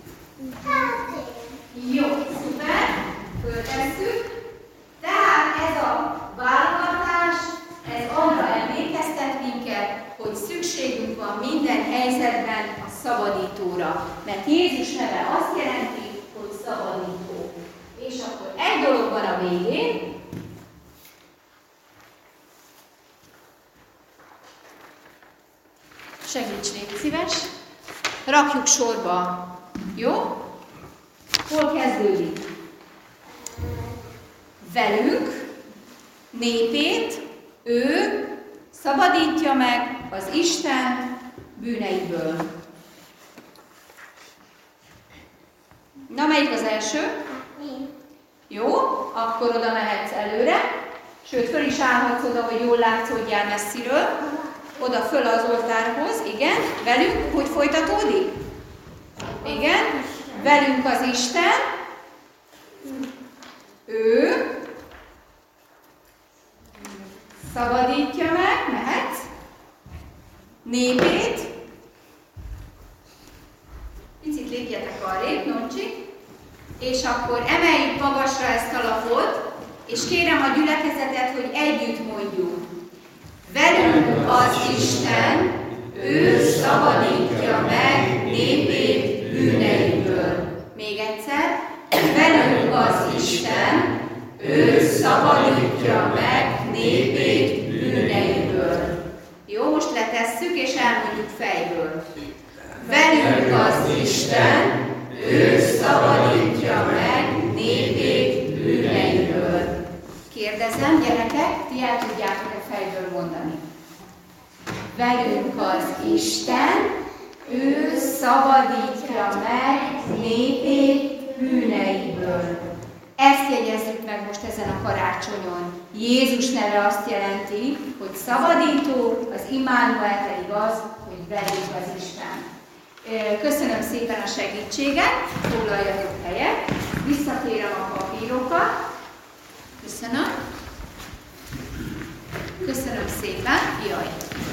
Jó, szuper, föltesszük. Tehát ez a válogatás, ez arra emlékeztet minket, hogy szükségünk van minden helyzetben a szabadítóra. Mert Jézus neve azt jelenti, hogy szabadító. És akkor egy dolog van a végén, segíts, légy szíves. Rakjuk sorba. Jó? Hol kezdődik? Velünk, népét, ő szabadítja meg az Isten bűneiből. Na, melyik az első? Jó, akkor oda mehetsz előre. Sőt, föl is állhatsz oda, hogy jól látszódjál messziről. Oda föl az oltárhoz, igen. Velünk, hogy folytatódik? Igen. Velünk az Isten. Ő szabadítja meg, mehetsz. Népét. Picit lépjetek arrébb, Noncsi. És akkor emeljük magasra ezt a lapot, és kérem a gyülekezetet, hogy együtt mondjuk. Velünk az Isten, ő szabadítja meg népét bűneiből. Még egyszer. Velünk az Isten, ő szabadítja meg népét bűneiből. Jó, most letesszük, és elmondjuk fejből. Velünk az Isten, ő szabadítja meg népét bűneiből. Kérdezem, gyerekek, ti el tudjátok-e fejből mondani? Velünk az Isten, ő szabadítja meg népét bűneiből. Ezt jegyezzük meg most ezen a karácsonyon. Jézus neve azt jelenti, hogy szabadító, az Immanuel pedig az, hogy velünk az Isten. Köszönöm szépen a segítséget, foglaljatok helyet, visszakérem a papírokat. Köszönöm. Köszönöm szépen. Jaj.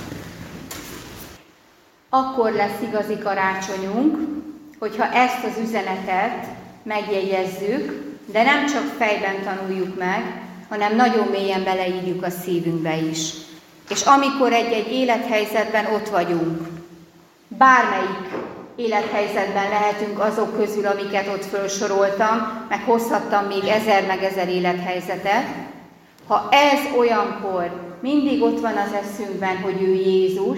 Akkor lesz igazi karácsonyunk, hogyha ezt az üzenetet megjegyezzük, de nem csak fejben tanuljuk meg, hanem nagyon mélyen beleírjuk a szívünkbe is. És amikor egy-egy élethelyzetben ott vagyunk, bármelyik élethelyzetben lehetünk azok közül, amiket ott felsoroltam, meg hozhattam még ezer meg ezer élethelyzetet. Ha ez olyankor mindig ott van az eszünkben, hogy ő Jézus,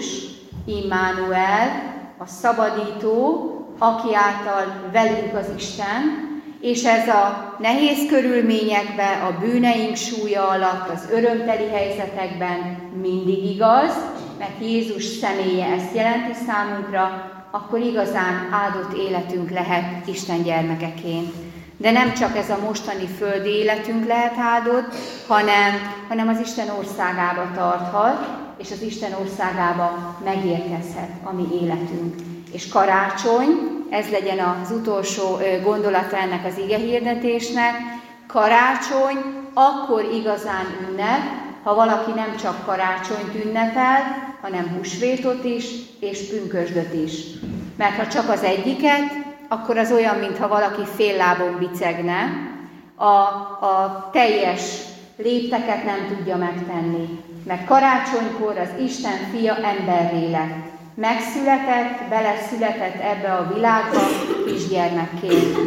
Immanuel, a szabadító, aki által velünk az Isten, és ez a nehéz körülményekben, a bűneink súlya alatt, az örömteli helyzetekben mindig igaz, mert Jézus személye ezt jelenti számunkra, akkor igazán áldott életünk lehet Isten gyermekeként. De nem csak ez a mostani földi életünk lehet áldott, hanem, hanem az Isten országába tarthat, és az Isten országába megérkezhet a mi életünk. És karácsony, ez legyen az utolsó gondolata ennek az igehirdetésnek, karácsony akkor igazán ünnep, ha valaki nem csak karácsonyt ünnepel, hanem húsvétot is, és pünkösdöt is. Mert ha csak az egyiket, akkor az olyan, mintha valaki fél lábon bicegne, a, a teljes lépteket nem tudja megtenni. Mert karácsonykor az Isten fia emberré lett. Megszületett, beleszületett ebbe a világba kisgyermekként.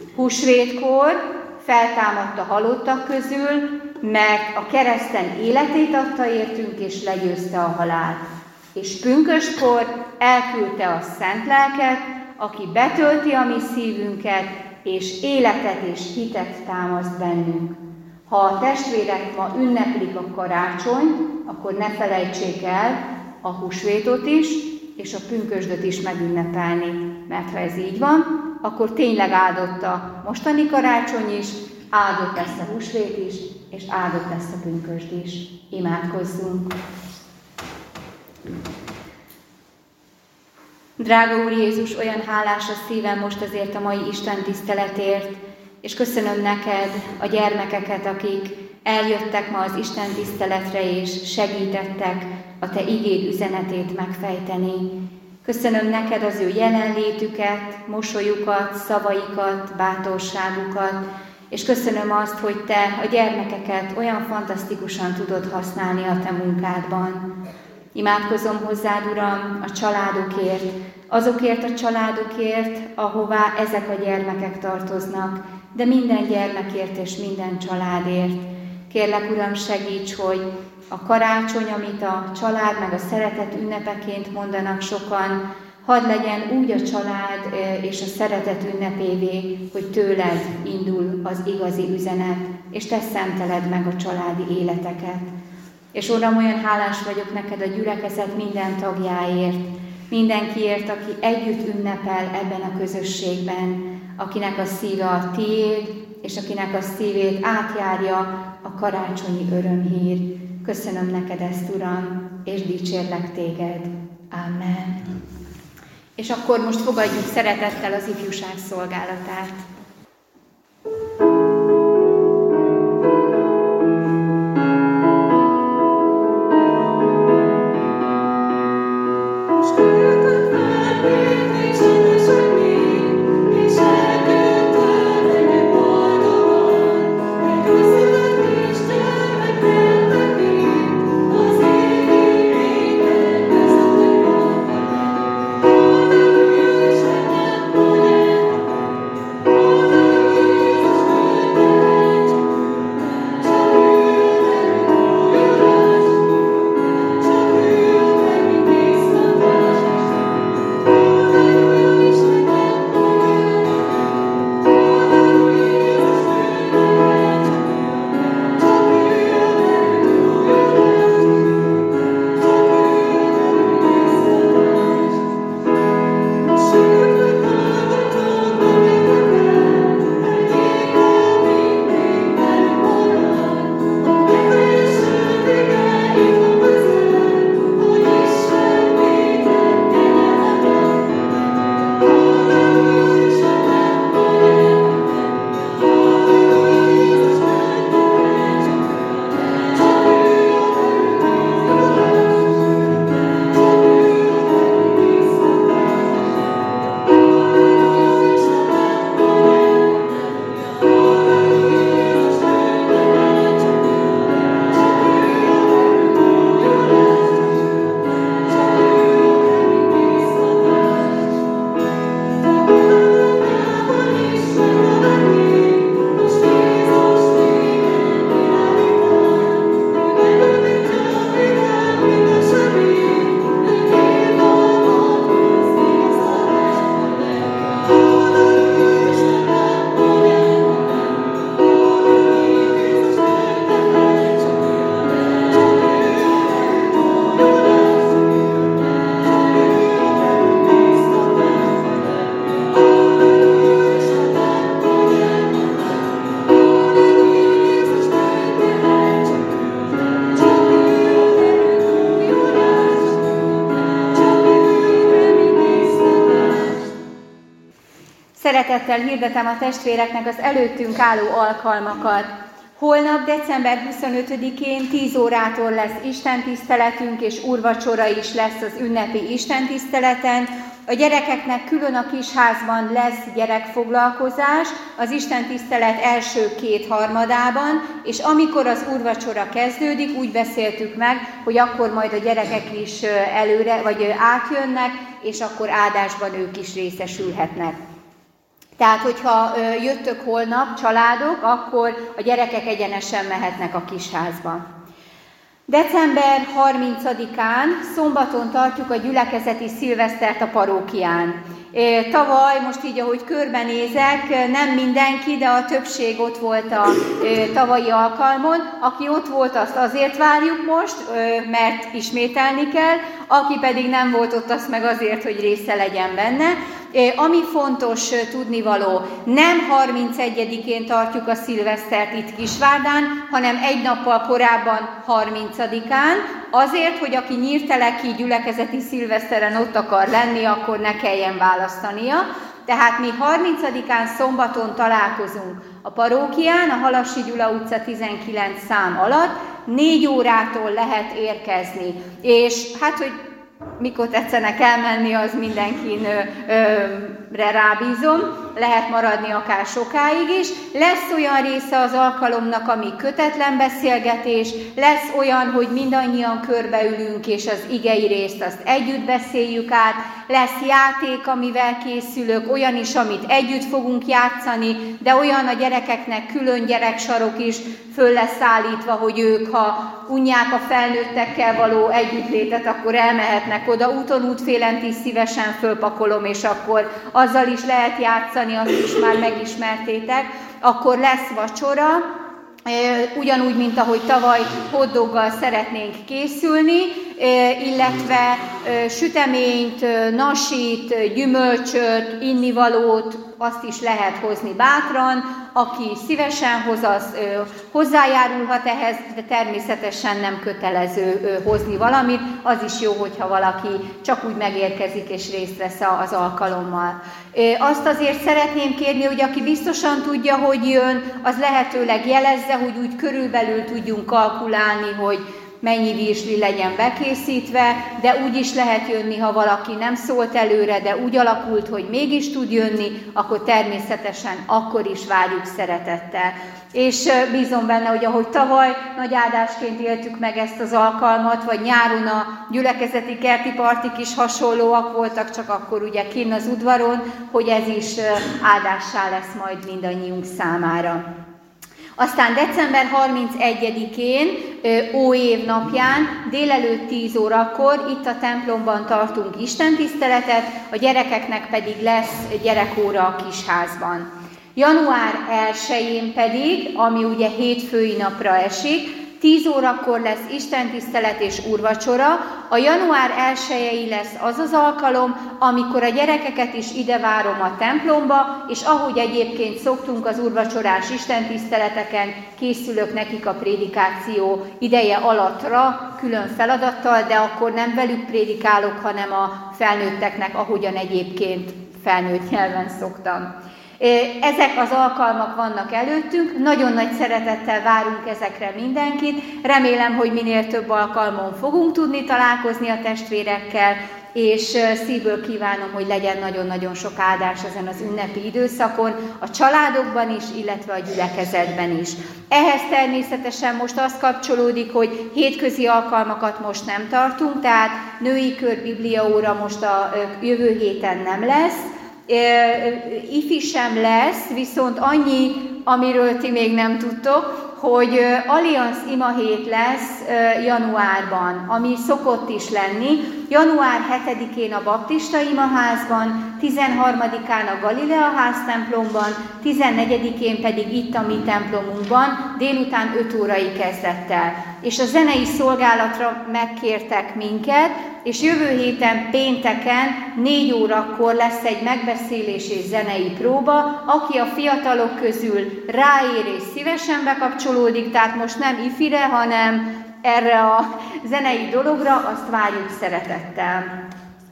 Húsvétkor feltámadt a halottak közül, mert a kereszten életét adta értünk, és legyőzte a halált. És pünköstkor elküldte a Szent Lelket, aki betölti a mi szívünket, és életet és hitet támaszt bennünk. Ha a testvérek ma ünneplik a karácsonyt, akkor ne felejtsék el a húsvétot is, és a pünkösdöt is megünnepelni. Mert ha ez így van, akkor tényleg áldott a mostani karácsony is, áldott lesz a húsvét is, és áldott lesz a pünkösd is. Imádkozzunk! Drága Úr Jézus, olyan hálás a szívem most azért a mai Isten tiszteletért, és köszönöm neked a gyermekeket, akik eljöttek ma az Isten tiszteletre, és segítettek a te igéd üzenetét megfejteni. Köszönöm neked az ő jelenlétüket, mosolyukat, szavaikat, bátorságukat, és köszönöm azt, hogy te a gyermekeket olyan fantasztikusan tudod használni a te munkádban. Imádkozom hozzád, Uram, a családokért, azokért a családokért, ahová ezek a gyermekek tartoznak, de minden gyermekért és minden családért. Kérlek, Uram, segíts, hogy a karácsony, amit a család meg a szeretet ünnepeként mondanak sokan, hadd legyen úgy a család és a szeretet ünnepévé, hogy tőled indul az igazi üzenet, és te szenteled meg a családi életeket. És Uram, olyan hálás vagyok neked a gyülekezet minden tagjáért, mindenkiért, aki együtt ünnepel ebben a közösségben, akinek a szíve a tiéd, és akinek a szívét átjárja a karácsonyi örömhír. Köszönöm neked ezt, Uram, és dicsérlek téged. Amen. És akkor most fogadjuk szeretettel az ifjúság szolgálatát. Szeretettel hirdetem a testvéreknek az előttünk álló alkalmakat. Holnap, december huszonötödikén tíz órától lesz istentiszteletünk, és úrvacsora is lesz az ünnepi istentiszteleten. A gyerekeknek külön a kisházban lesz gyerekfoglalkozás az istentisztelet első két harmadában, és amikor az úrvacsora kezdődik, úgy beszéltük meg, hogy akkor majd a gyerekek is előre, vagy átjönnek, és akkor áldásban ők is részesülhetnek. Tehát, hogyha jöttök holnap családok, akkor a gyerekek egyenesen mehetnek a kisházba. december harmincadikán, szombaton tartjuk a gyülekezeti szilvesztert a parókián. Tavaly, most így, ahogy körbenézek, nem mindenki, de a többség ott volt a tavalyi alkalmon. Aki ott volt, azt azért várjuk most, mert ismételni kell, aki pedig nem volt ott, azt meg azért, hogy része legyen benne. Ami fontos tudnivaló, nem harmincegyedikén tartjuk a szilvesztert itt Kisvárdán, hanem egy nappal korábban, harmincadikán, azért, hogy aki nyírteleki gyülekezeti szilveszteren ott akar lenni, akkor ne kelljen választania. Tehát mi harmincadikán szombaton találkozunk a parókián, a Halassi Gyula utca tizenkilenc szám alatt, négy órától lehet érkezni. És hát, hogy mikor tetszenek elmenni, az mindenkinre rábízom, lehet maradni akár sokáig is. Lesz olyan része az alkalomnak, ami kötetlen beszélgetés, lesz olyan, hogy mindannyian körbeülünk, és az igei részt azt együtt beszéljük át, lesz játék, amivel készülök, olyan is, amit együtt fogunk játszani, de olyan a gyerekeknek külön gyereksarok is föl lesz állítva, hogy ők, ha unják a felnőttekkel való együttlétet, akkor elmehetnek oda. Úton útfélen is szívesen fölpakolom, és akkor azzal is lehet játszani, azt is már megismertétek. Akkor lesz vacsora, ugyanúgy, mint ahogy tavaly hotdoggal szeretnénk készülni, illetve süteményt, nasit, gyümölcsöt, innivalót, azt is lehet hozni bátran. Aki szívesen hoz, az hozzájárulhat ehhez, de természetesen nem kötelező hozni valamit. Az is jó, hogyha valaki csak úgy megérkezik és részt vesz az alkalommal. Azt azért szeretném kérni, hogy aki biztosan tudja, hogy jön, az lehetőleg jelezze, hogy úgy körülbelül tudjunk kalkulálni, hogy mennyi virsli legyen bekészítve, de úgy is lehet jönni, ha valaki nem szólt előre, de úgy alakult, hogy mégis tud jönni, akkor természetesen akkor is várjuk szeretettel. És bízom benne, hogy ahogy tavaly nagy áldásként éltük meg ezt az alkalmat, vagy nyáron a gyülekezeti kerti partik is hasonlóak voltak, csak akkor ugye kinn az udvaron, hogy ez is áldássá lesz majd mindannyiunk számára. Aztán december harmincegyedikén, óév napján, délelőtt tíz órakor itt a templomban tartunk istentiszteletet, a gyerekeknek pedig lesz gyerekóra a kisházban. január elsején pedig, ami ugye hétfői napra esik, tíz órakor lesz istentisztelet és úrvacsora. A január elsejei lesz az az alkalom, amikor a gyerekeket is ide várom a templomba, és ahogy egyébként szoktunk az úrvacsorás istentiszteleteken, készülök nekik a prédikáció ideje alattra, külön feladattal, de akkor nem velük prédikálok, hanem a felnőtteknek, ahogyan egyébként felnőtt nyelven szoktam. Ezek az alkalmak vannak előttünk, nagyon nagy szeretettel várunk ezekre mindenkit, remélem, hogy minél több alkalmon fogunk tudni találkozni a testvérekkel, és szívből kívánom, hogy legyen nagyon-nagyon sok áldás ezen az ünnepi időszakon, a családokban is, illetve a gyülekezetben is. Ehhez természetesen most az kapcsolódik, hogy hétközi alkalmakat most nem tartunk, tehát női kör bibliaóra most a jövő héten nem lesz, ifi sem lesz, viszont annyi, amiről ti még nem tudtok, hogy Allianz imahét lesz januárban, ami szokott is lenni. január hetedikén a Baptista imaházban, tizenharmadikán a Galilea ház templomban, tizennegyedikén pedig itt a mi templomunkban, délután öt órai kezdettel. És a zenei szolgálatra megkértek minket, és jövő héten pénteken négy órakor lesz egy megbeszélés és zenei próba. Aki a fiatalok közül ráér és szívesen bekapcsolódik, tehát most nem ifire, hanem erre a zenei dologra, azt várjuk szeretettel.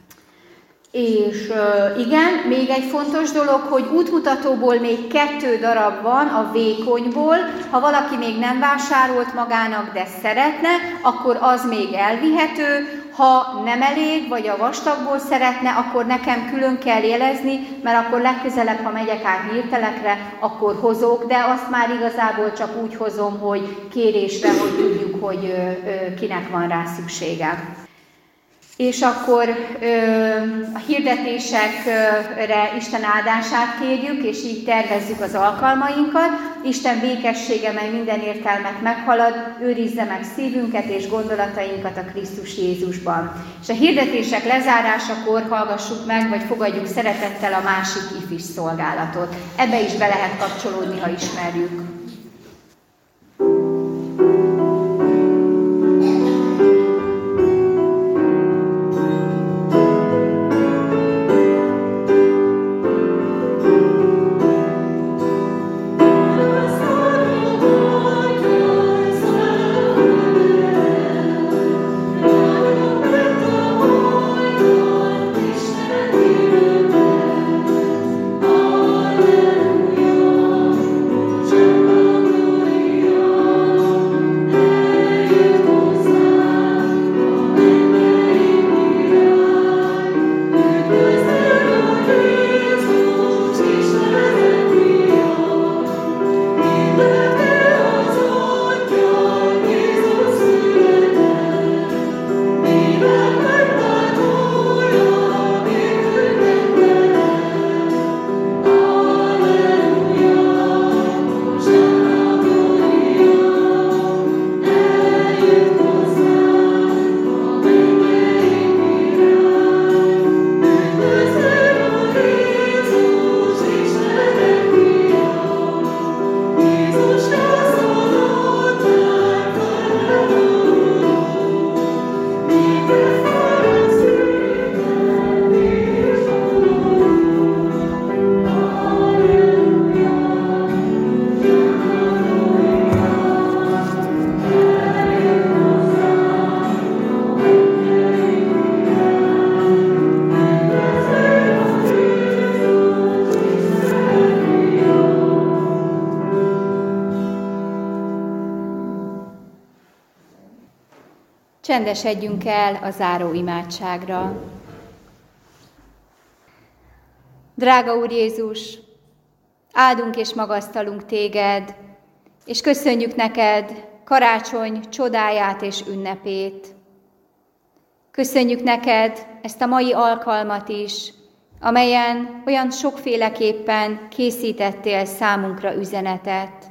És igen, még egy fontos dolog, hogy útmutatóból még kettő darab van, a vékonyból. Ha valaki még nem vásárolt magának, de szeretne, akkor az még elvihető. Ha nem elég, vagy a vastagból szeretne, akkor nekem külön kell jelezni, mert akkor legközelebb, ha megyek át nyírtelekre, akkor hozok, de azt már igazából csak úgy hozom, hogy kérésre, hogy tudjuk, hogy kinek van rá szüksége. És akkor ö, a hirdetésekre Isten áldását kérjük, és így tervezzük az alkalmainkat. Isten békessége, mely minden értelmet meghalad, őrizze meg szívünket és gondolatainkat a Krisztus Jézusban. És a hirdetések lezárásakor hallgassuk meg, vagy fogadjuk szeretettel a másik ifis szolgálatot. Ebbe is be lehet kapcsolódni, ha ismerjük. Csendesedjünk el a záró imádságra. Drága Úr Jézus, áldunk és magasztalunk Téged, és köszönjük neked karácsony csodáját és ünnepét. Köszönjük neked ezt a mai alkalmat is, amelyen olyan sokféleképpen készítettél számunkra üzenetet.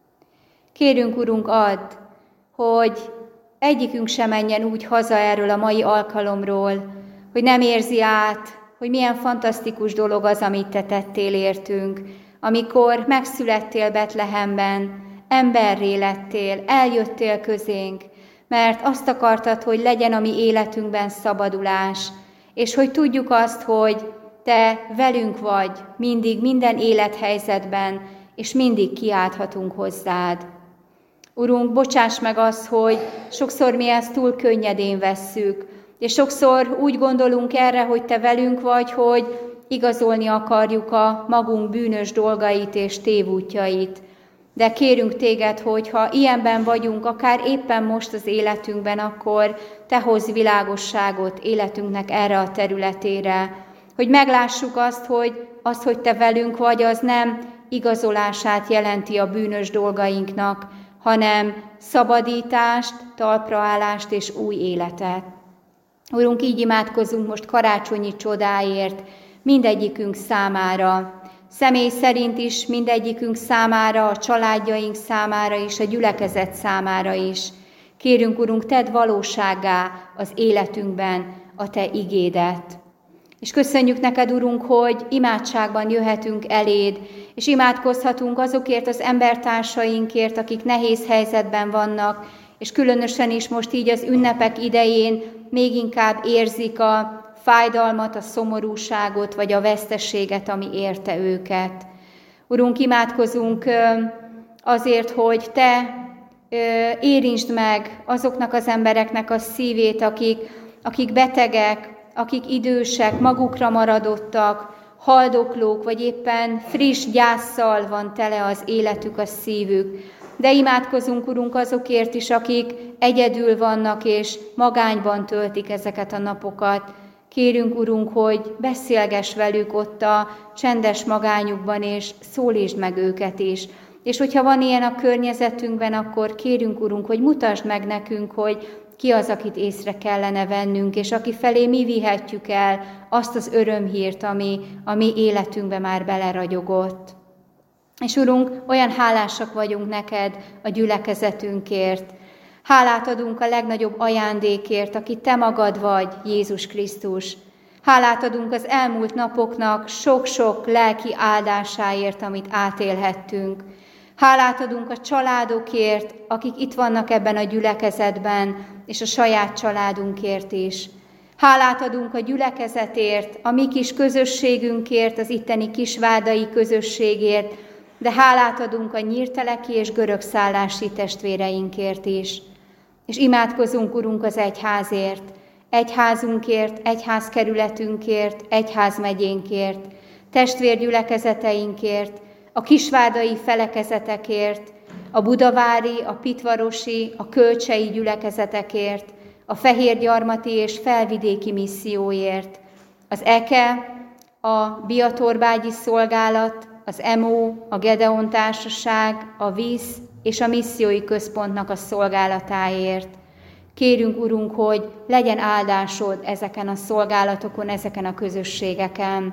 Kérünk, Urunk, add, hogy egyikünk sem menjen úgy haza erről a mai alkalomról, hogy nem érzi át, hogy milyen fantasztikus dolog az, amit Te tettél értünk, amikor megszülettél Betlehemben, emberré lettél, eljöttél közénk, mert azt akartad, hogy legyen a mi életünkben szabadulás, és hogy tudjuk azt, hogy Te velünk vagy mindig, minden élethelyzetben, és mindig kiálthatunk hozzád. Urunk, bocsáss meg azt, hogy sokszor mi ezt túl könnyedén vesszük, és sokszor úgy gondolunk erre, hogy Te velünk vagy, hogy igazolni akarjuk a magunk bűnös dolgait és tévútjait. De kérünk Téged, hogy ha ilyenben vagyunk, akár éppen most az életünkben, akkor Te hozz világosságot életünknek erre a területére, hogy meglássuk azt, hogy az, hogy Te velünk vagy, az nem igazolását jelenti a bűnös dolgainknak, hanem szabadítást, talpraállást és új életet. Urunk, így imádkozunk most karácsonyi csodáért mindegyikünk számára, személy szerint is mindegyikünk számára, a családjaink számára és a gyülekezet számára is. Kérünk, Urunk, tedd valósággá az életünkben a Te igédet. És köszönjük neked, Urunk, hogy imádságban jöhetünk eléd, és imádkozhatunk azokért az embertársainkért, akik nehéz helyzetben vannak, és különösen is most így az ünnepek idején még inkább érzik a fájdalmat, a szomorúságot, vagy a veszteséget, ami érte őket. Urunk, imádkozunk azért, hogy Te érintsd meg azoknak az embereknek a szívét, akik, akik betegek, akik idősek, magukra maradottak, haldoklók, vagy éppen friss gyásszal van tele az életük, a szívük. De imádkozunk, Urunk, azokért is, akik egyedül vannak és magányban töltik ezeket a napokat. Kérünk, Urunk, hogy beszélgess velük ott a csendes magányukban, és szólítsd meg őket is. És hogyha van ilyen a környezetünkben, akkor kérünk, Urunk, hogy mutasd meg nekünk, hogy ki az, akit észre kellene vennünk, és aki felé mi vihetjük el azt az örömhírt, ami a mi életünkbe már beleragyogott. És Urunk, olyan hálásak vagyunk neked a gyülekezetünkért. Hálát adunk a legnagyobb ajándékért, aki te magad vagy, Jézus Krisztus. Hálát adunk az elmúlt napoknak sok-sok lelki áldásáért, amit átélhettünk. Hálát adunk a családokért, akik itt vannak ebben a gyülekezetben, és a saját családunkért is. Hálát adunk a gyülekezetért, a mi kis közösségünkért, az itteni kisvádai közösségért, de hálát adunk a nyírteleki és görögszállási testvéreinkért is. És imádkozunk, Urunk, az egyházért, egyházunkért, egyházkerületünkért, egyházmegyénkért, testvérgyülekezeteinkért, a kisvádai felekezetekért, a budavári, a pitvarosi, a kölcsei gyülekezetekért, a fehérgyarmati és felvidéki misszióért, az é ká e, a Biatorbágyi Szolgálat, az em o, a Gedeon Társaság, a víz és a missziói központnak a szolgálatáért. Kérünk, Urunk, hogy legyen áldásod ezeken a szolgálatokon, ezeken a közösségeken.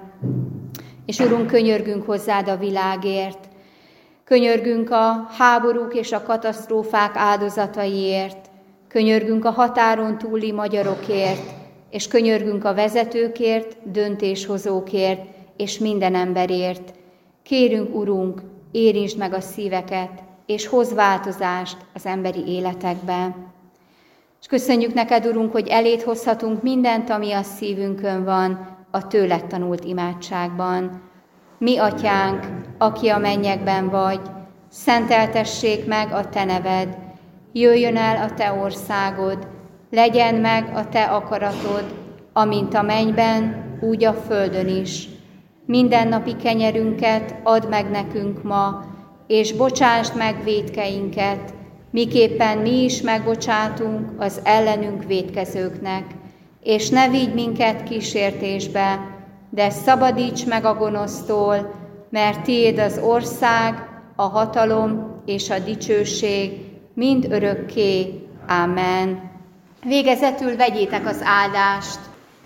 És Urunk, könyörgünk hozzád a világért. Könyörgünk a háborúk és a katasztrófák áldozataiért. Könyörgünk a határon túli magyarokért, és könyörgünk a vezetőkért, döntéshozókért, és minden emberért. Kérünk, Urunk, érintsd meg a szíveket, és hozz változást az emberi életekbe. És köszönjük neked, Urunk, hogy eléd hozhatunk mindent, ami a szívünkön van, a tőled tanult imádságban. Mi, Atyánk, aki a mennyekben vagy, szenteltessék meg a te neved, jöjjön el a te országod, legyen meg a te akaratod, amint a mennyben, úgy a földön is. Mindennapi kenyerünket add meg nekünk ma, és bocsásd meg vétkeinket, miképpen mi is megbocsátunk az ellenünk vétkezőknek. És ne vigy minket kísértésbe, de szabadíts meg a gonosztól, mert tiéd az ország, a hatalom és a dicsőség mind örökké. Amen. Végezetül vegyétek az áldást.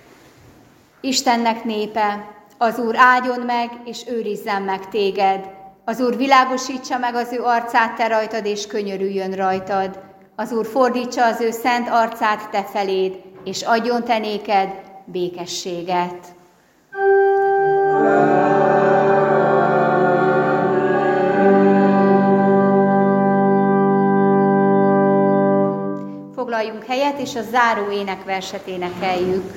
Istennek népe, az Úr áldjon meg, és őrizzen meg téged. Az Úr világosítsa meg az ő arcát te rajtad, és könyörüljön rajtad. Az Úr fordítsa az ő szent arcát te feléd, és adjon te néked békességet. Foglaljunk helyet, és a záró énekverset énekeljük.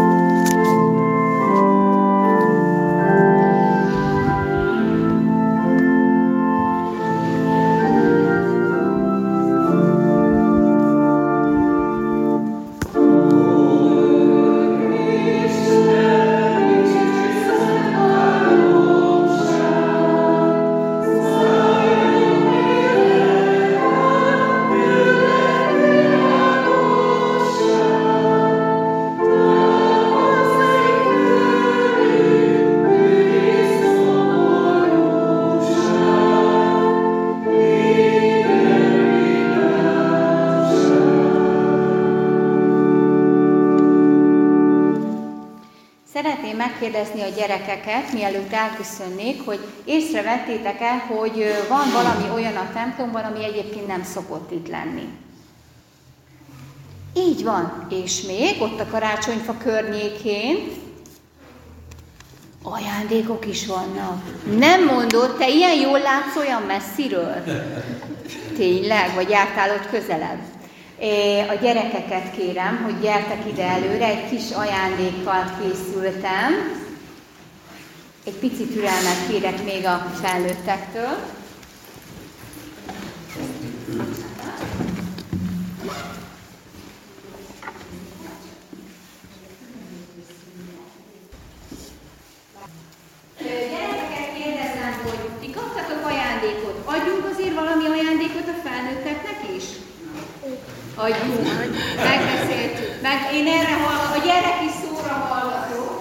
Megkérdezni a gyerekeket, mielőtt elköszönnék, hogy észrevettétek-e, hogy van valami olyan a templomban, ami egyébként nem szokott itt lenni. Így van. És még ott a karácsonyfa környékén ajándékok is vannak. Nem mondod, te ilyen jól látsz olyan messziről? Tényleg? Vagy jártál ott közelebb? A gyerekeket kérem, hogy gyertek ide előre, egy kis ajándékkal készültem. Egy pici türelmet kérek még a felnőttektől. Gyerekeket kérdezem, hogy ti kaptatok ajándékot. Adjunk azért valami ajándékot a felnőtteknek is? Adjunk. Megbeszéltük. Meg én erre hallgatok, a gyerek is szóra hallgatok.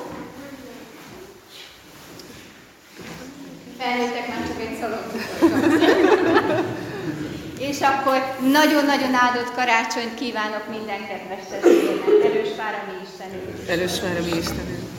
Felnőttek már csak egy szalagtot. És És akkor nagyon-nagyon áldott karácsonyt kívánok minden kedves testvérnek. Erős vár a mi Istenünk. Erős vár a mi Istenünk.